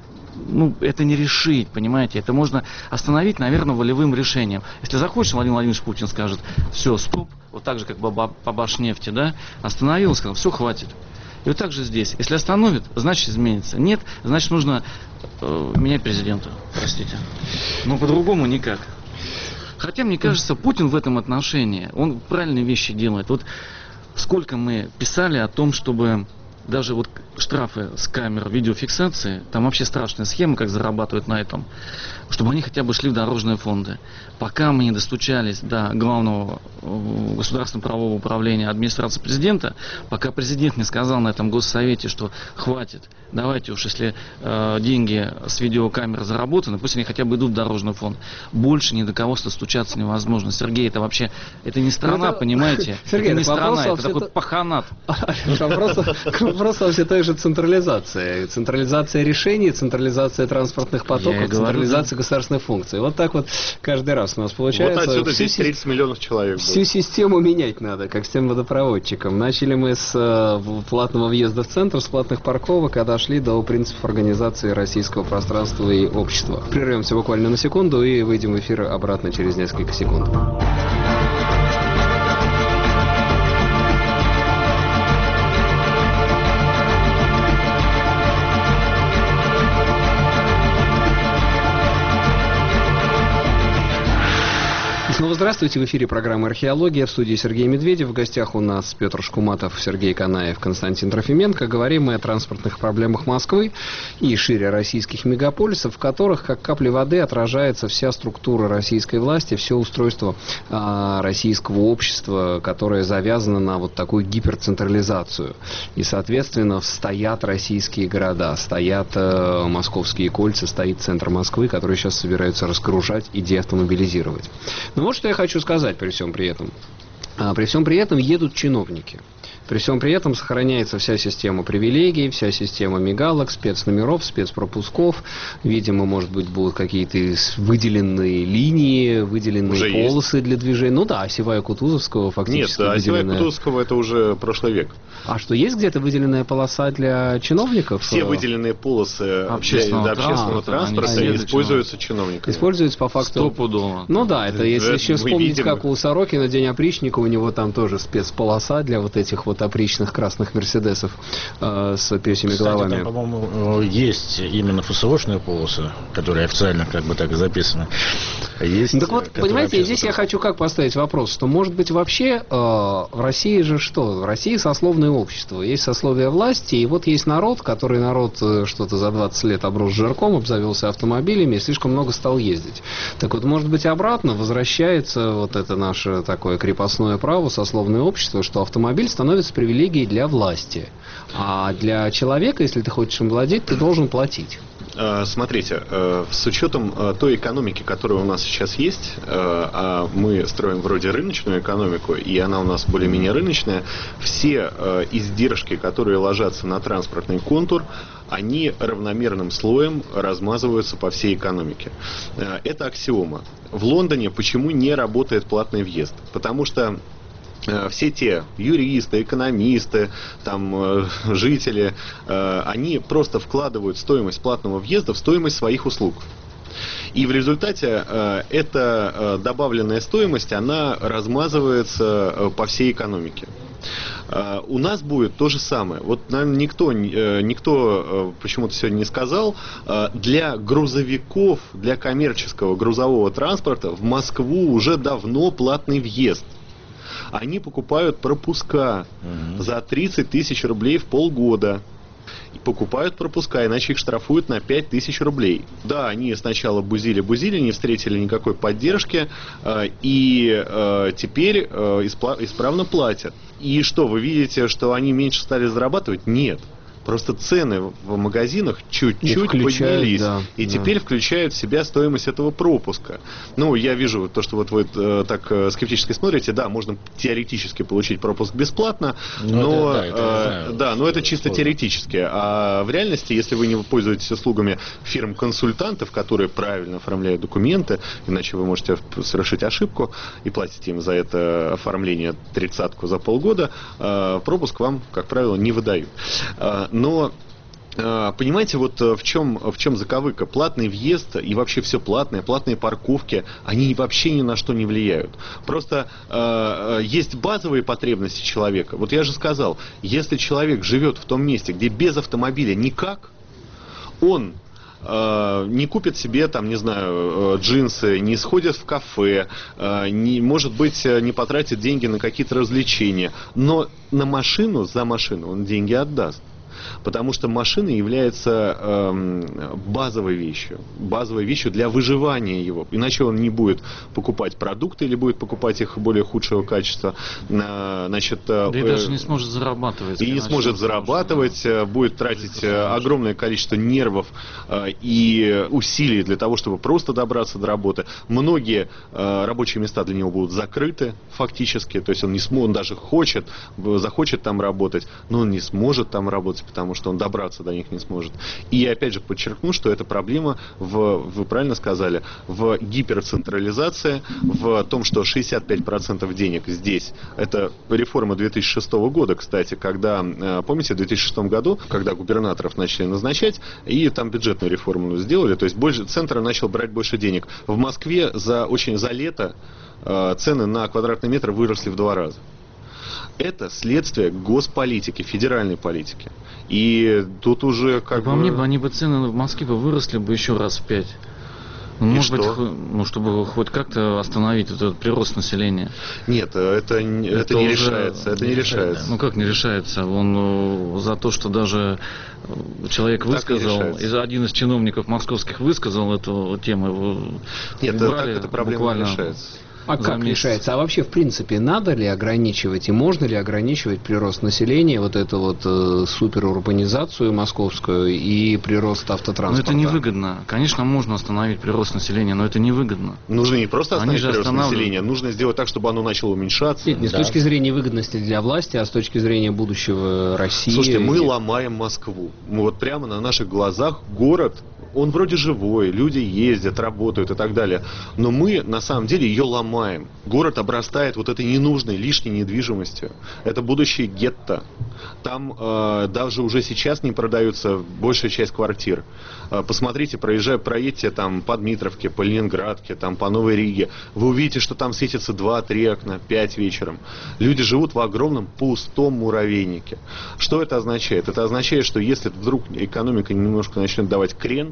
Ну, это не решить, понимаете, это можно остановить, наверное, волевым решением. Если захочешь, Владимир Владимирович Путин скажет, все, стоп, вот так же, как по Башнефти, да, остановил, сказал, все, хватит. И вот так же здесь. Если остановит, значит изменится. Нет, значит нужно э, менять президента, простите. Но по-другому никак. Хотя, мне кажется, Путин в этом отношении, он правильные вещи делает. Вот сколько мы писали о том, чтобы... Даже вот штрафы с камер видеофиксации, там вообще страшная схема, как зарабатывают на этом, чтобы они хотя бы шли в дорожные фонды. Пока мы не достучались до главного государственного правового управления администрации президента, пока президент не сказал на этом госсовете, что хватит, давайте уж, если э, деньги с видеокамер заработаны, пусть они хотя бы идут в дорожный фонд. Больше ни до кого достучаться невозможно. Сергей, это вообще, это не страна, это... понимаете? Сергей, это не страна, это такой то... паханат. Вопрос во все той же централизации. Централизация решений, централизация транспортных потоков, централизация государственных функций. Вот так вот каждый раз у нас получается. Вот отсюда здесь тридцать миллионов человек. Всю будет. Систему менять надо, как с тем водопроводчиком. Начали мы с э, платного въезда в центр, с платных парковок, а дошли до принципов организации российского пространства и общества. Прервемся буквально на секунду и выйдем в эфир обратно через несколько секунд. Снова здравствуйте. В эфире программа «Археология». В студии Сергей Медведев. В гостях у нас Петр Шкуматов, Сергей Канаев, Константин Трофименко. Говорим мы о транспортных проблемах Москвы и шире российских мегаполисов, в которых, как капли воды, отражается вся структура российской власти, все устройство а, российского общества, которое завязано на вот такую гиперцентрализацию. И, соответственно, стоят российские города, стоят а, московские кольца, стоит центр Москвы, который сейчас собираются разгружать и деавтомобилизировать. Но вот что я хочу сказать при всем при этом. А, при всем при этом едут чиновники. При всем при этом сохраняется вся система привилегий, вся система мигалок, спецномеров, спецпропусков. Видимо, может быть, будут какие-то выделенные линии, выделенные уже полосы есть. Для движения. Ну да, осевая Кутузовского фактически. Нет, осевая выделенная... Кутузовского это уже прошлый век. А что, есть где-то выделенная полоса для чиновников? Все выделенные полосы общественного, для, для общественного транспорта, транспорта используются чиновниками. Используются по факту... Стопудово. Ну да, это если это еще вспомнить, видим. Как у Сорокина день опричника, у него там тоже спецполоса для вот этих вот опричных красных мерседесов э, с пёсьими Кстати, головами. Там, по-моему, есть именно ФСОшные полосы, которые официально как бы так и записаны. Есть, так вот, понимаете, здесь я хочу как поставить вопрос, что может быть вообще э, в России же что? В России сословное общество, есть сословие власти, и вот есть народ, который народ э, что-то за двадцать лет оброс жирком, обзавелся автомобилями и слишком много стал ездить. Так вот, может быть, обратно возвращается вот это наше такое крепостное право, сословное общество, что автомобиль становится привилегией для власти. А для человека, если ты хочешь им владеть, ты должен платить. Смотрите, с учетом той экономики, которая у нас сейчас есть, а мы строим вроде рыночную экономику, и она у нас более-менее рыночная, все издержки, которые ложатся на транспортный контур, они равномерным слоем размазываются по всей экономике. Это аксиома. В Лондоне почему не работает платный въезд? Потому что все те юристы, экономисты, там, жители, они просто вкладывают стоимость платного въезда в стоимость своих услуг. И в результате эта добавленная стоимость, она размазывается по всей экономике. У нас будет то же самое. Вот, наверное, никто, никто почему-то сегодня не сказал, для грузовиков, для коммерческого грузового транспорта в Москву уже давно платный въезд. Они покупают пропуска угу. за тридцать тысяч рублей в полгода. И покупают пропуска, иначе их штрафуют на пять тысяч рублей. Да, они сначала бузили-бузили, не встретили никакой поддержки, и теперь исправно платят. И что, вы видите, что они меньше стали зарабатывать? Нет. Просто цены в магазинах чуть-чуть поднялись. Да, и да. теперь включают в себя стоимость этого пропуска. Ну, я вижу то, что вот вы э, так э, скептически смотрите. Да, можно теоретически получить пропуск бесплатно, но, но, это, да, это, э, знаю, да, но это чисто сложно. Теоретически. А в реальности, если вы не пользуетесь услугами фирм-консультантов, которые правильно оформляют документы, иначе вы можете совершить ошибку и платите им за это оформление тридцатку за полгода, э, пропуск вам, как правило, не выдают. Но, понимаете, вот в чем, в чем заковыка? Платный въезд и вообще все платное, платные парковки, они вообще ни на что не влияют. Просто э, есть базовые потребности человека. Вот я же сказал, если человек живет в том месте, где без автомобиля никак, он э, не купит себе, там, не знаю, джинсы, не сходит в кафе, э, не, может быть, не потратит деньги на какие-то развлечения, но на машину, за машину он деньги отдаст. Потому что машина является э, базовой вещью, базовой вещью для выживания его. Иначе он не будет покупать продукты или будет покупать их более худшего качества. Э, значит, э, да и даже не сможет зарабатывать. И не сможет зарабатывать, что... будет тратить огромное количество нервов э, и усилий для того, чтобы просто добраться до работы. Многие э, рабочие места для него будут закрыты фактически. То есть он не сможет, он даже хочет, захочет там работать, но он не сможет там работать, потому что он добраться до них не сможет. И я опять же подчеркну, что эта проблема, в, вы правильно сказали, в гиперцентрализации, в том, что шестьдесят пять процентов денег здесь, это реформа две тысячи шестого года, кстати, когда, помните, в две тысячи шестом году, когда губернаторов начали назначать, и там бюджетную реформу сделали, то есть больше, центр начал брать больше денег. В Москве за, очень, за лето э, цены на квадратный метр выросли в два раза. Это следствие госполитики, федеральной политики. И тут уже как бы... По мне бы они бы цены в Москве бы выросли бы еще раз в пять. Ну, может что? быть, ну, чтобы хоть как-то остановить этот прирост населения. Нет, это, это, это не решается. Это не решается. Ну как не решается? Он за то, что даже человек так высказал, из, один из чиновников московских высказал эту тему, его Нет, убрали, так эта проблема не решается. А как месяц. решается? А вообще, в принципе, надо ли ограничивать и можно ли ограничивать прирост населения, вот эту вот э, суперурбанизацию московскую и прирост автотранспорта? Но это невыгодно. Конечно, можно остановить прирост населения, но это невыгодно. Нужно не просто остановить прирост населения, нужно сделать так, чтобы оно начало уменьшаться. Нет, не да. с точки зрения выгодности для власти, а с точки зрения будущего России. Слушайте, мы ломаем Москву. Мы вот прямо на наших глазах город, он вроде живой, люди ездят, работают и так далее. Но мы, на самом деле, ее ломаем. Город обрастает вот этой ненужной, лишней недвижимостью. Это будущее гетто. Там э, даже уже сейчас не продаются большая часть квартир. Э, посмотрите, проезжая, проедьте там по Дмитровке, по Ленинградке, там по Новой Риге. Вы увидите, что там светится два-три окна, пять вечером. Люди живут в огромном пустом муравейнике. Что это означает? Это означает, что если вдруг экономика немножко начнет давать крен,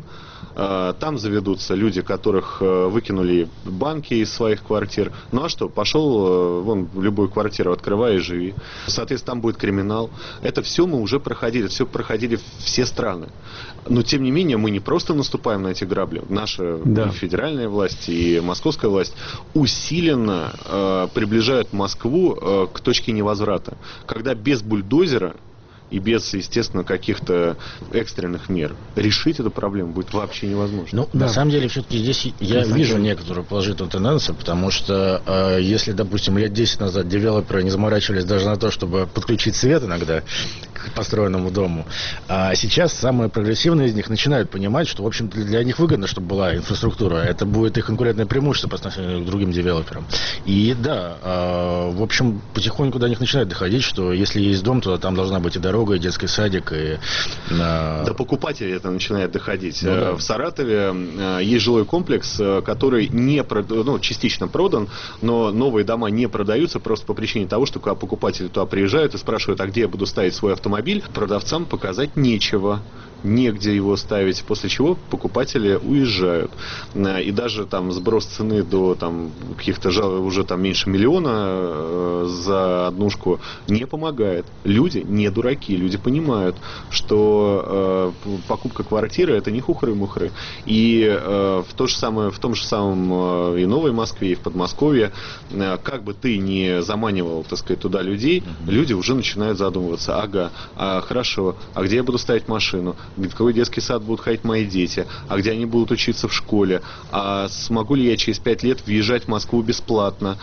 там заведутся люди, которых выкинули банки из своих квартир. Ну а что, пошел вон в любую квартиру, открывай и живи. Соответственно, там будет криминал. Это все мы уже проходили, все проходили все страны. Но тем не менее, мы не просто наступаем на эти грабли. Наша да. федеральная власть и московская власть усиленно э, приближают Москву э, к точке невозврата. Когда без бульдозера и без, естественно, каких-то экстренных мер решить эту проблему будет вообще невозможно. Ну, да. На самом деле, все-таки здесь я Конечно. вижу некоторую положительную тенденцию, потому что э, если, допустим, лет десять назад девелоперы не заморачивались даже на то, чтобы подключить свет иногда к построенному дому, а сейчас самые прогрессивные из них начинают понимать, что, в общем-то, для них выгодно, чтобы была инфраструктура. Это будет их конкурентное преимущество по отношению к другим девелоперам. И да, э, в общем, потихоньку до них начинает доходить, что если есть дом, то там должна быть и дорога, и детский садик, и... Э... До покупателей это начинает доходить. Ну, да. В Саратове э, есть жилой комплекс, э, который не прод... ну, частично продан, но новые дома не продаются просто по причине того, что когда покупатели туда приезжают и спрашивают, а где я буду ставить свой автомобиль, продавцам показать нечего. Негде его ставить, после чего покупатели уезжают. И даже там сброс цены до там, каких-то уже там меньше миллиона за однушку не помогает. Люди не дураки, люди понимают, что э, покупка квартиры это не хухры-мухры. И э, в, то же самое, в том же самом э, и Новой Москве, и в Подмосковье, э, как бы ты ни заманивал, так сказать, туда людей, mm-hmm. люди уже начинают задумываться. Ага, а, хорошо, а где я буду ставить машину? В какой детский сад будут ходить мои дети, а где они будут учиться в школе, а смогу ли я через пять лет въезжать в Москву бесплатно,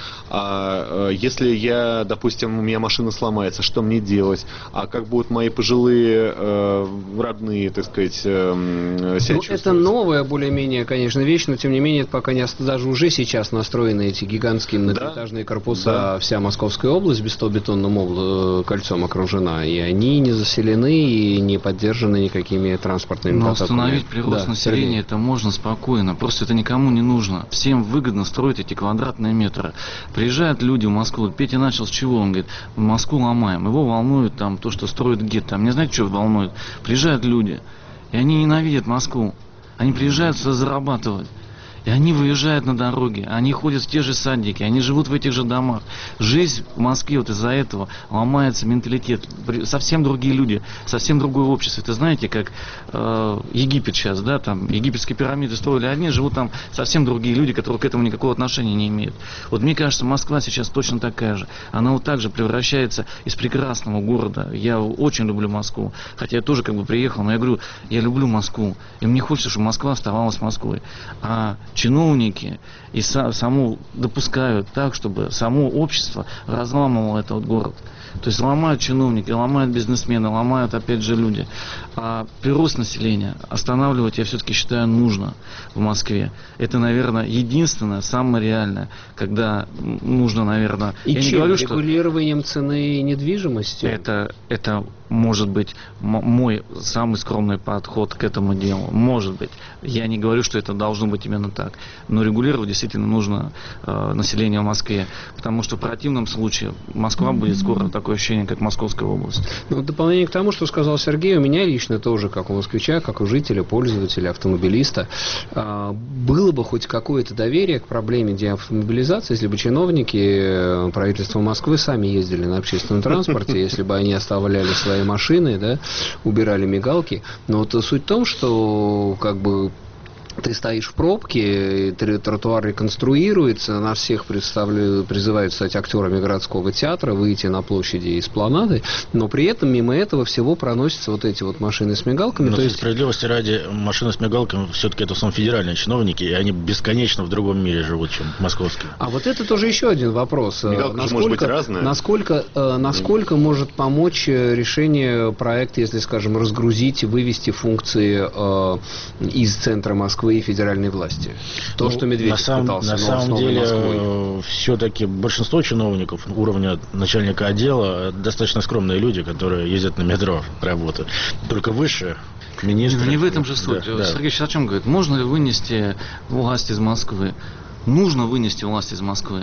а если я, допустим, у меня машина сломается, что мне делать, а как будут мои пожилые э, родные, так сказать, э, себя ну, чувствовать. Это новая, более-менее, конечно, вещь, но тем не менее, это пока не даже уже сейчас настроены эти гигантские многоэтажные да? корпуса, да. вся Московская область бетонным кольцом окружена, и они не заселены и не поддержаны никакими транспортными Но потоками. остановить прирост да, населения Сергей. Это можно спокойно, просто это никому не нужно. Всем выгодно строить эти квадратные метры. Приезжают люди в Москву, Петя начал с чего? Он говорит, Москву ломаем. Его волнует там то, что строят гетто. Мне знаете, что волнует? Приезжают люди, и они ненавидят Москву. Они приезжают сюда зарабатывать. И они выезжают на дороги, они ходят в те же садики, они живут в этих же домах. Жизнь в Москве вот из-за этого ломается менталитет. Совсем другие люди, совсем другое общество. Это знаете, как э, Египет сейчас, да, там египетские пирамиды строили одни, живут там совсем другие люди, которые к этому никакого отношения не имеют. Вот мне кажется, Москва сейчас точно такая же. Она вот так же превращается из прекрасного города. Я очень люблю Москву, хотя я тоже как бы приехал, но я говорю, я люблю Москву. И мне хочется, чтобы Москва оставалась Москвой. А чиновники и само допускают так, чтобы само общество разламывало этот город. То есть ломают чиновники, ломают бизнесмены, ломают опять же люди. А прирост населения останавливать, я все-таки считаю, нужно в Москве. Это, наверное, единственное, самое реальное, когда нужно, наверное... И я чем? Не говорю, Регулированием что цены недвижимости? Это, это может быть мой самый скромный подход к этому делу. Может быть. Я не говорю, что это должно быть именно так. Но регулировать действительно нужно э, население в Москве. Потому что в противном случае Москва будет скоро такое ощущение, как Московская область. Ну, в дополнение к тому, что сказал Сергей, у меня лично тоже, как у москвича, как у жителя, пользователя, автомобилиста, э, было бы хоть какое-то доверие к проблеме деавтомобилизации, если бы чиновники правительства Москвы сами ездили на общественном транспорте, если бы они оставляли свои машины, да, убирали мигалки. Но вот суть в том, что как бы ты стоишь в пробке, тротуар реконструируется, нас всех призывают стать актерами городского театра, выйти на площади и эспланады, но при этом мимо этого всего проносятся вот эти вот машины с мигалками. Но то есть... справедливости ради, машины с мигалками все-таки это в основном федеральные чиновники, и они бесконечно в другом мире живут, чем московские. А вот это тоже еще один вопрос. Мигалка насколько, же может быть разная. Насколько, насколько может помочь решение проекта, если, скажем, разгрузить и вывести функции э, из центра Москвы и федеральной власти? То, ну, что Медведев на сам, пытался, на самом деле, все-таки большинство чиновников уровня начальника отдела достаточно скромные люди, которые ездят на метро работать. Только выше министры. Не в этом же суть. Да, Сергей сейчас о чем говорит? Можно ли вынести власть из Москвы? Нужно вынести власть из Москвы.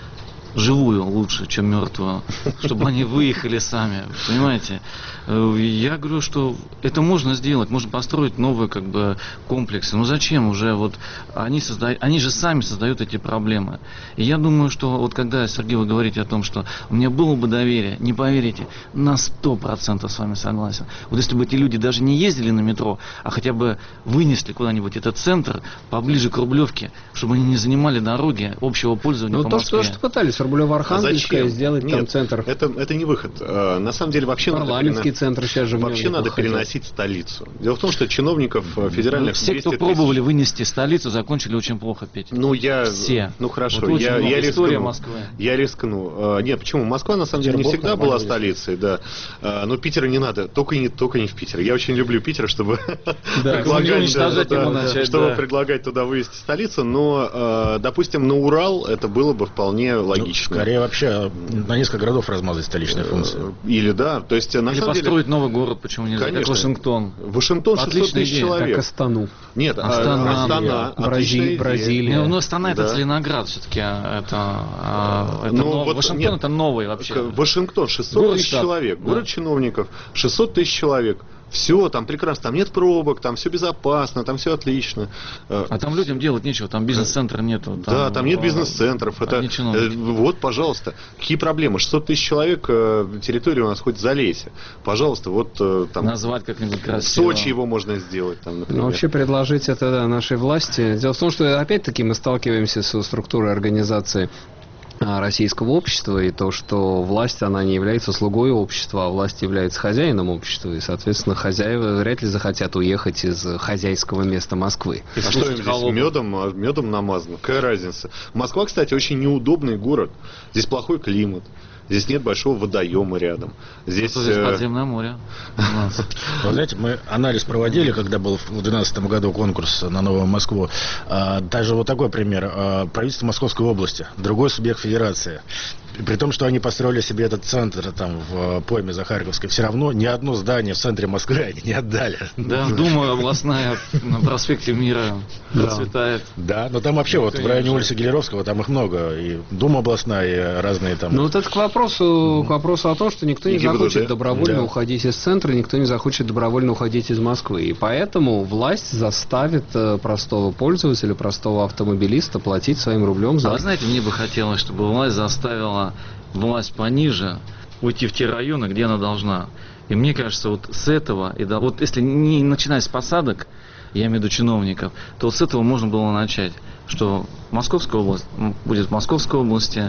Живую лучше, чем мертвую, чтобы они выехали сами, понимаете? Я говорю, что это можно сделать, можно построить новые как бы комплексы. Но зачем уже вот они создают, они же сами создают эти проблемы. И я думаю, что вот когда, Сергей, вы говорите о том, что у меня было бы доверие, не поверите, на сто процентов с вами согласен. Вот если бы эти люди даже не ездили на метро, а хотя бы вынесли куда-нибудь этот центр поближе к Рублевке, чтобы они не занимали дороги общего пользования по Москве. Москве. Ну то, что пытались в Рублево-Архангельская, Зачем? сделать Нет, там центр. Это, это не выход. А, на самом деле вообще Парламентский надо, центр сейчас же вообще надо хотят. переносить столицу. Дело в том, что чиновников федеральных... Все, кто пробовали вынести столицу, закончили очень плохо, Петя. Ну, я... Все. Ну, хорошо. Вот я, я история рискну. Москвы. Я рискну. А, нет, почему? Москва, на самом деле, не Петербург всегда была нормально столицей, да. А, но Питера не надо. Только не, только не в Питер. Я очень люблю Питер, чтобы... Да, предлагать, уничтожать да, его да, начать, чтобы да. предлагать туда вывести столицу, но, э, допустим, на Урал это было бы вполне логично. Ну, скорее вообще на несколько городов размазать столичные функции. Или да, то есть на Или самом построить деле... новый город, почему нельзя, Конечно. как Вашингтон. Вашингтон шестьсот Отличная тысяч идея. человек. Как Астану. Нет, Астана. Астана, Астана Брази- отличная идея. Бразилия. Не, ну Астана это Да. Целиноград все-таки, это, а, это Ну, нов- вот Вашингтон нет. это новый вообще. К- Вашингтон шестьсот Город тысяч штат. человек, Да. город чиновников, шестьсот тысяч человек. Все, там прекрасно, там нет пробок, там все безопасно, там все отлично. А там людям делать нечего, там бизнес-центра нету. Да, там нет а, бизнес-центров. Это, одни чиновники. э, вот, пожалуйста. Какие проблемы? шестьсот тысяч человек, э, территория у нас хоть залейся. Пожалуйста, вот э, там... Назвать как-нибудь В красиво. Сочи его можно сделать, там, например. Ну, вообще предложить это да, нашей власти. Дело в том, что опять-таки мы сталкиваемся со структурой организации а, российского общества, и то, что власть, она не является слугой общества, а власть является хозяином общества, и, соответственно, хозяева вряд ли захотят уехать из хозяйского места Москвы. А что им здесь холопов. медом, а, медом намазано? Какая разница? Москва, кстати, очень неудобный город. Здесь плохой климат. Здесь нет большого водоема рядом. Здесь, Зато здесь э, подземное море. у нас. Вы знаете, мы анализ проводили, когда был в две тысячи двенадцатом году конкурс на Новую Москву. А, даже вот такой пример. А, правительство Московской области, другой субъект федерации. При том, что они построили себе этот центр там в пойме Захарьковской, все равно ни одно здание в центре Москвы они не отдали. Да, Дума областная на проспекте Мира процветает. Да, но там вообще вот в районе улицы Гелеровского там их много. И Дума областная, и разные там... Ну, вот это к вопросу, к вопросу о том, что никто не И ГИБДД. захочет добровольно Да. уходить из центра, никто не захочет добровольно уходить из Москвы. И поэтому власть заставит э, простого пользователя, простого автомобилиста платить своим рублем А за... вы знаете, мне бы хотелось, чтобы власть заставила власть пониже уйти в те районы, где она должна. И мне кажется, вот с этого, и да, вот если не начинать с посадок, я имею в виду чиновников, то вот с этого можно было начать, что Московская область м, будет в Московской области,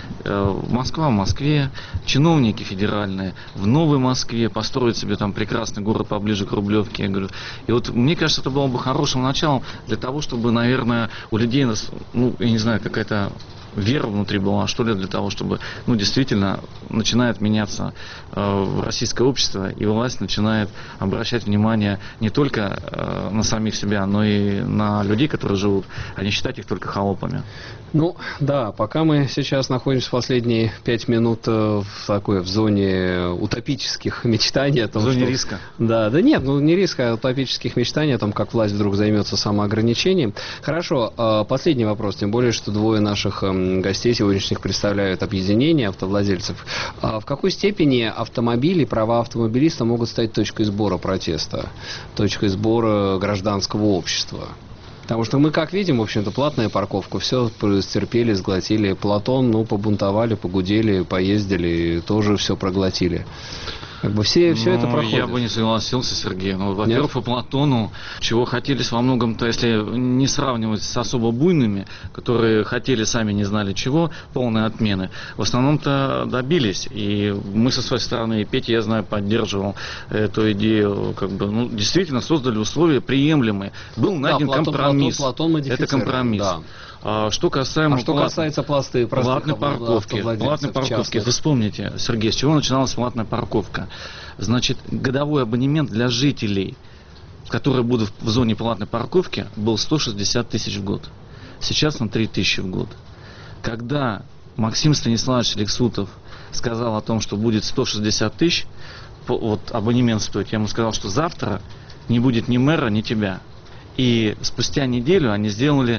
э, Москва в Москве, чиновники федеральные в Новой Москве построят себе там прекрасный город поближе к Рублевке, я говорю. И вот мне кажется, это было бы хорошим началом для того, чтобы, наверное, у людей, ну, я не знаю, какая-то вера внутри была, что ли, для того, чтобы, ну, действительно, начинает меняться э, российское общество, и власть начинает обращать внимание не только э, на самих себя, но и на людей, которые живут, а не считать их только холопами. Ну, да, пока мы сейчас находимся в последние пять минут э, в такой, в зоне утопических мечтаний. О том, В зоне что- риска. Да, да нет, ну не риска, а утопических мечтаний о том, как власть вдруг займется самоограничением. Хорошо, э, последний вопрос, тем более, что двое наших эм, гостей сегодняшних представляют объединение автовладельцев. А в какой степени автомобили, права автомобилиста могут стать точкой сбора протеста, точкой сбора гражданского общества? Потому что мы, как видим, в общем-то, платная парковка, все стерпели, сглотили. Платон, ну, побунтовали, погудели, поездили, тоже все проглотили. Как бы все, все Ну, это проходит. я бы не согласился, Сергей. Ну, во-первых, по Платону, чего хотелись во многом-то, если не сравнивать с особо буйными, которые хотели, сами не знали чего, полной отмены, в основном-то добились. И мы со своей стороны, и Петя, я знаю, поддерживал эту идею, как бы, ну, действительно создали условия приемлемые. Был найден Платон- компромисс. Платон- Платон модифицирован, Это компромисс. да. А что касаемо А что плат- касается пласты, простых платной парковки, автовладельцев платной парковки. частных. Вы вспомните, Сергей, с чего начиналась платная парковка? Значит, годовой абонемент для жителей, которые будут в зоне платной парковки, был сто шестьдесят тысяч в год. Сейчас он три тысячи в год. Когда Максим Станиславович Лексутов сказал о том, что будет сто шестьдесят тысяч, по- вот абонемент стоит, я ему сказал, что завтра не будет ни мэра, ни тебя. И спустя неделю они сделали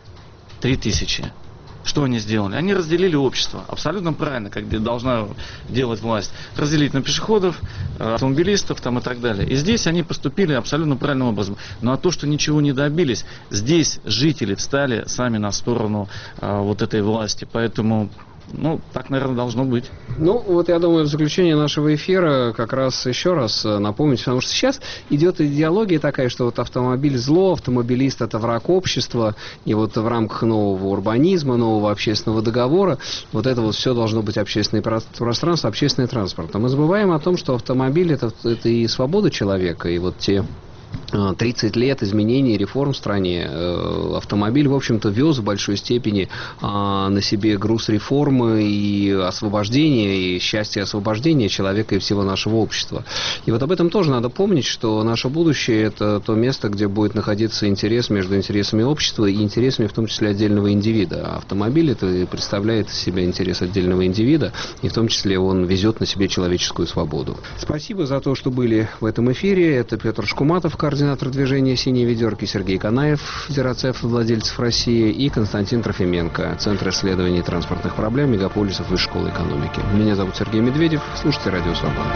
три тысячи. Что они сделали? Они разделили общество. Абсолютно правильно, как должна делать власть. Разделить на пешеходов, автомобилистов там, и так далее. И здесь они поступили абсолютно правильным образом. Ну а то, что ничего не добились, здесь жители встали сами на сторону а, вот этой власти. Поэтому Ну, так, наверное, должно быть. Ну, вот я думаю, в заключение нашего эфира как раз еще раз напомнить, потому что сейчас идет идеология такая, что вот автомобиль зло, автомобилист это враг общества, и вот в рамках нового урбанизма, нового общественного договора, вот это вот все должно быть общественное пространство, общественный транспорт. А мы забываем о том, что автомобиль это, это и свобода человека, и вот те тридцать лет изменений, реформ в стране. Автомобиль, в общем-то, вез в большой степени на себе груз реформы и освобождения, и счастья освобождения человека и всего нашего общества. И вот об этом тоже надо помнить, что наше будущее – это то место, где будет находиться интерес между интересами общества и интересами, в том числе, отдельного индивида. А автомобиль – это представляет из себя интерес отдельного индивида, и в том числе он везет на себе человеческую свободу. Спасибо за то, что были в этом эфире. Это Петр Шкуматов, координатор движения «Синие ведерки», Сергей Канаев, федерацепт владельцев России, и Константин Трофименко, Центр исследований транспортных проблем мегаполисов и школы экономики. Меня зовут Сергей Медведев. Слушайте «Радио Свобода».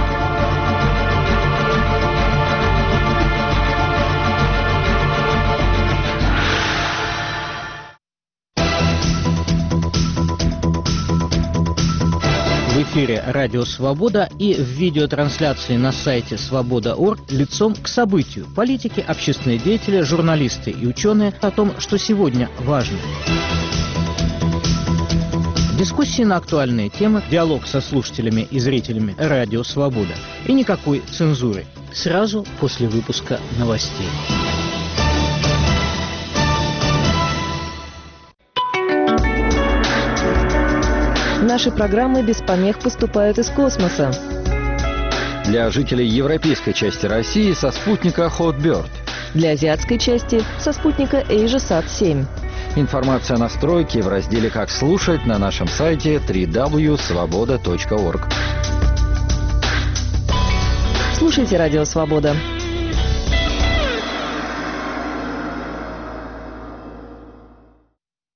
В эфире «Радио Свобода» и в видеотрансляции на сайте свобода точка орг лицом к событию. Политики, общественные деятели, журналисты и ученые о том, что сегодня важно. Дискуссии на актуальные темы, диалог со слушателями и зрителями «Радио Свобода». И никакой цензуры. Сразу после выпуска новостей. Наши программы без помех поступают из космоса. Для жителей европейской части России со спутника Hotbird. Для азиатской части со спутника AsiaSat семь. Информация о настройке в разделе «Как слушать» на нашем сайте дабл-ю дабл ю дабл ю точка свобода точка орг. Слушайте «Радио Свобода».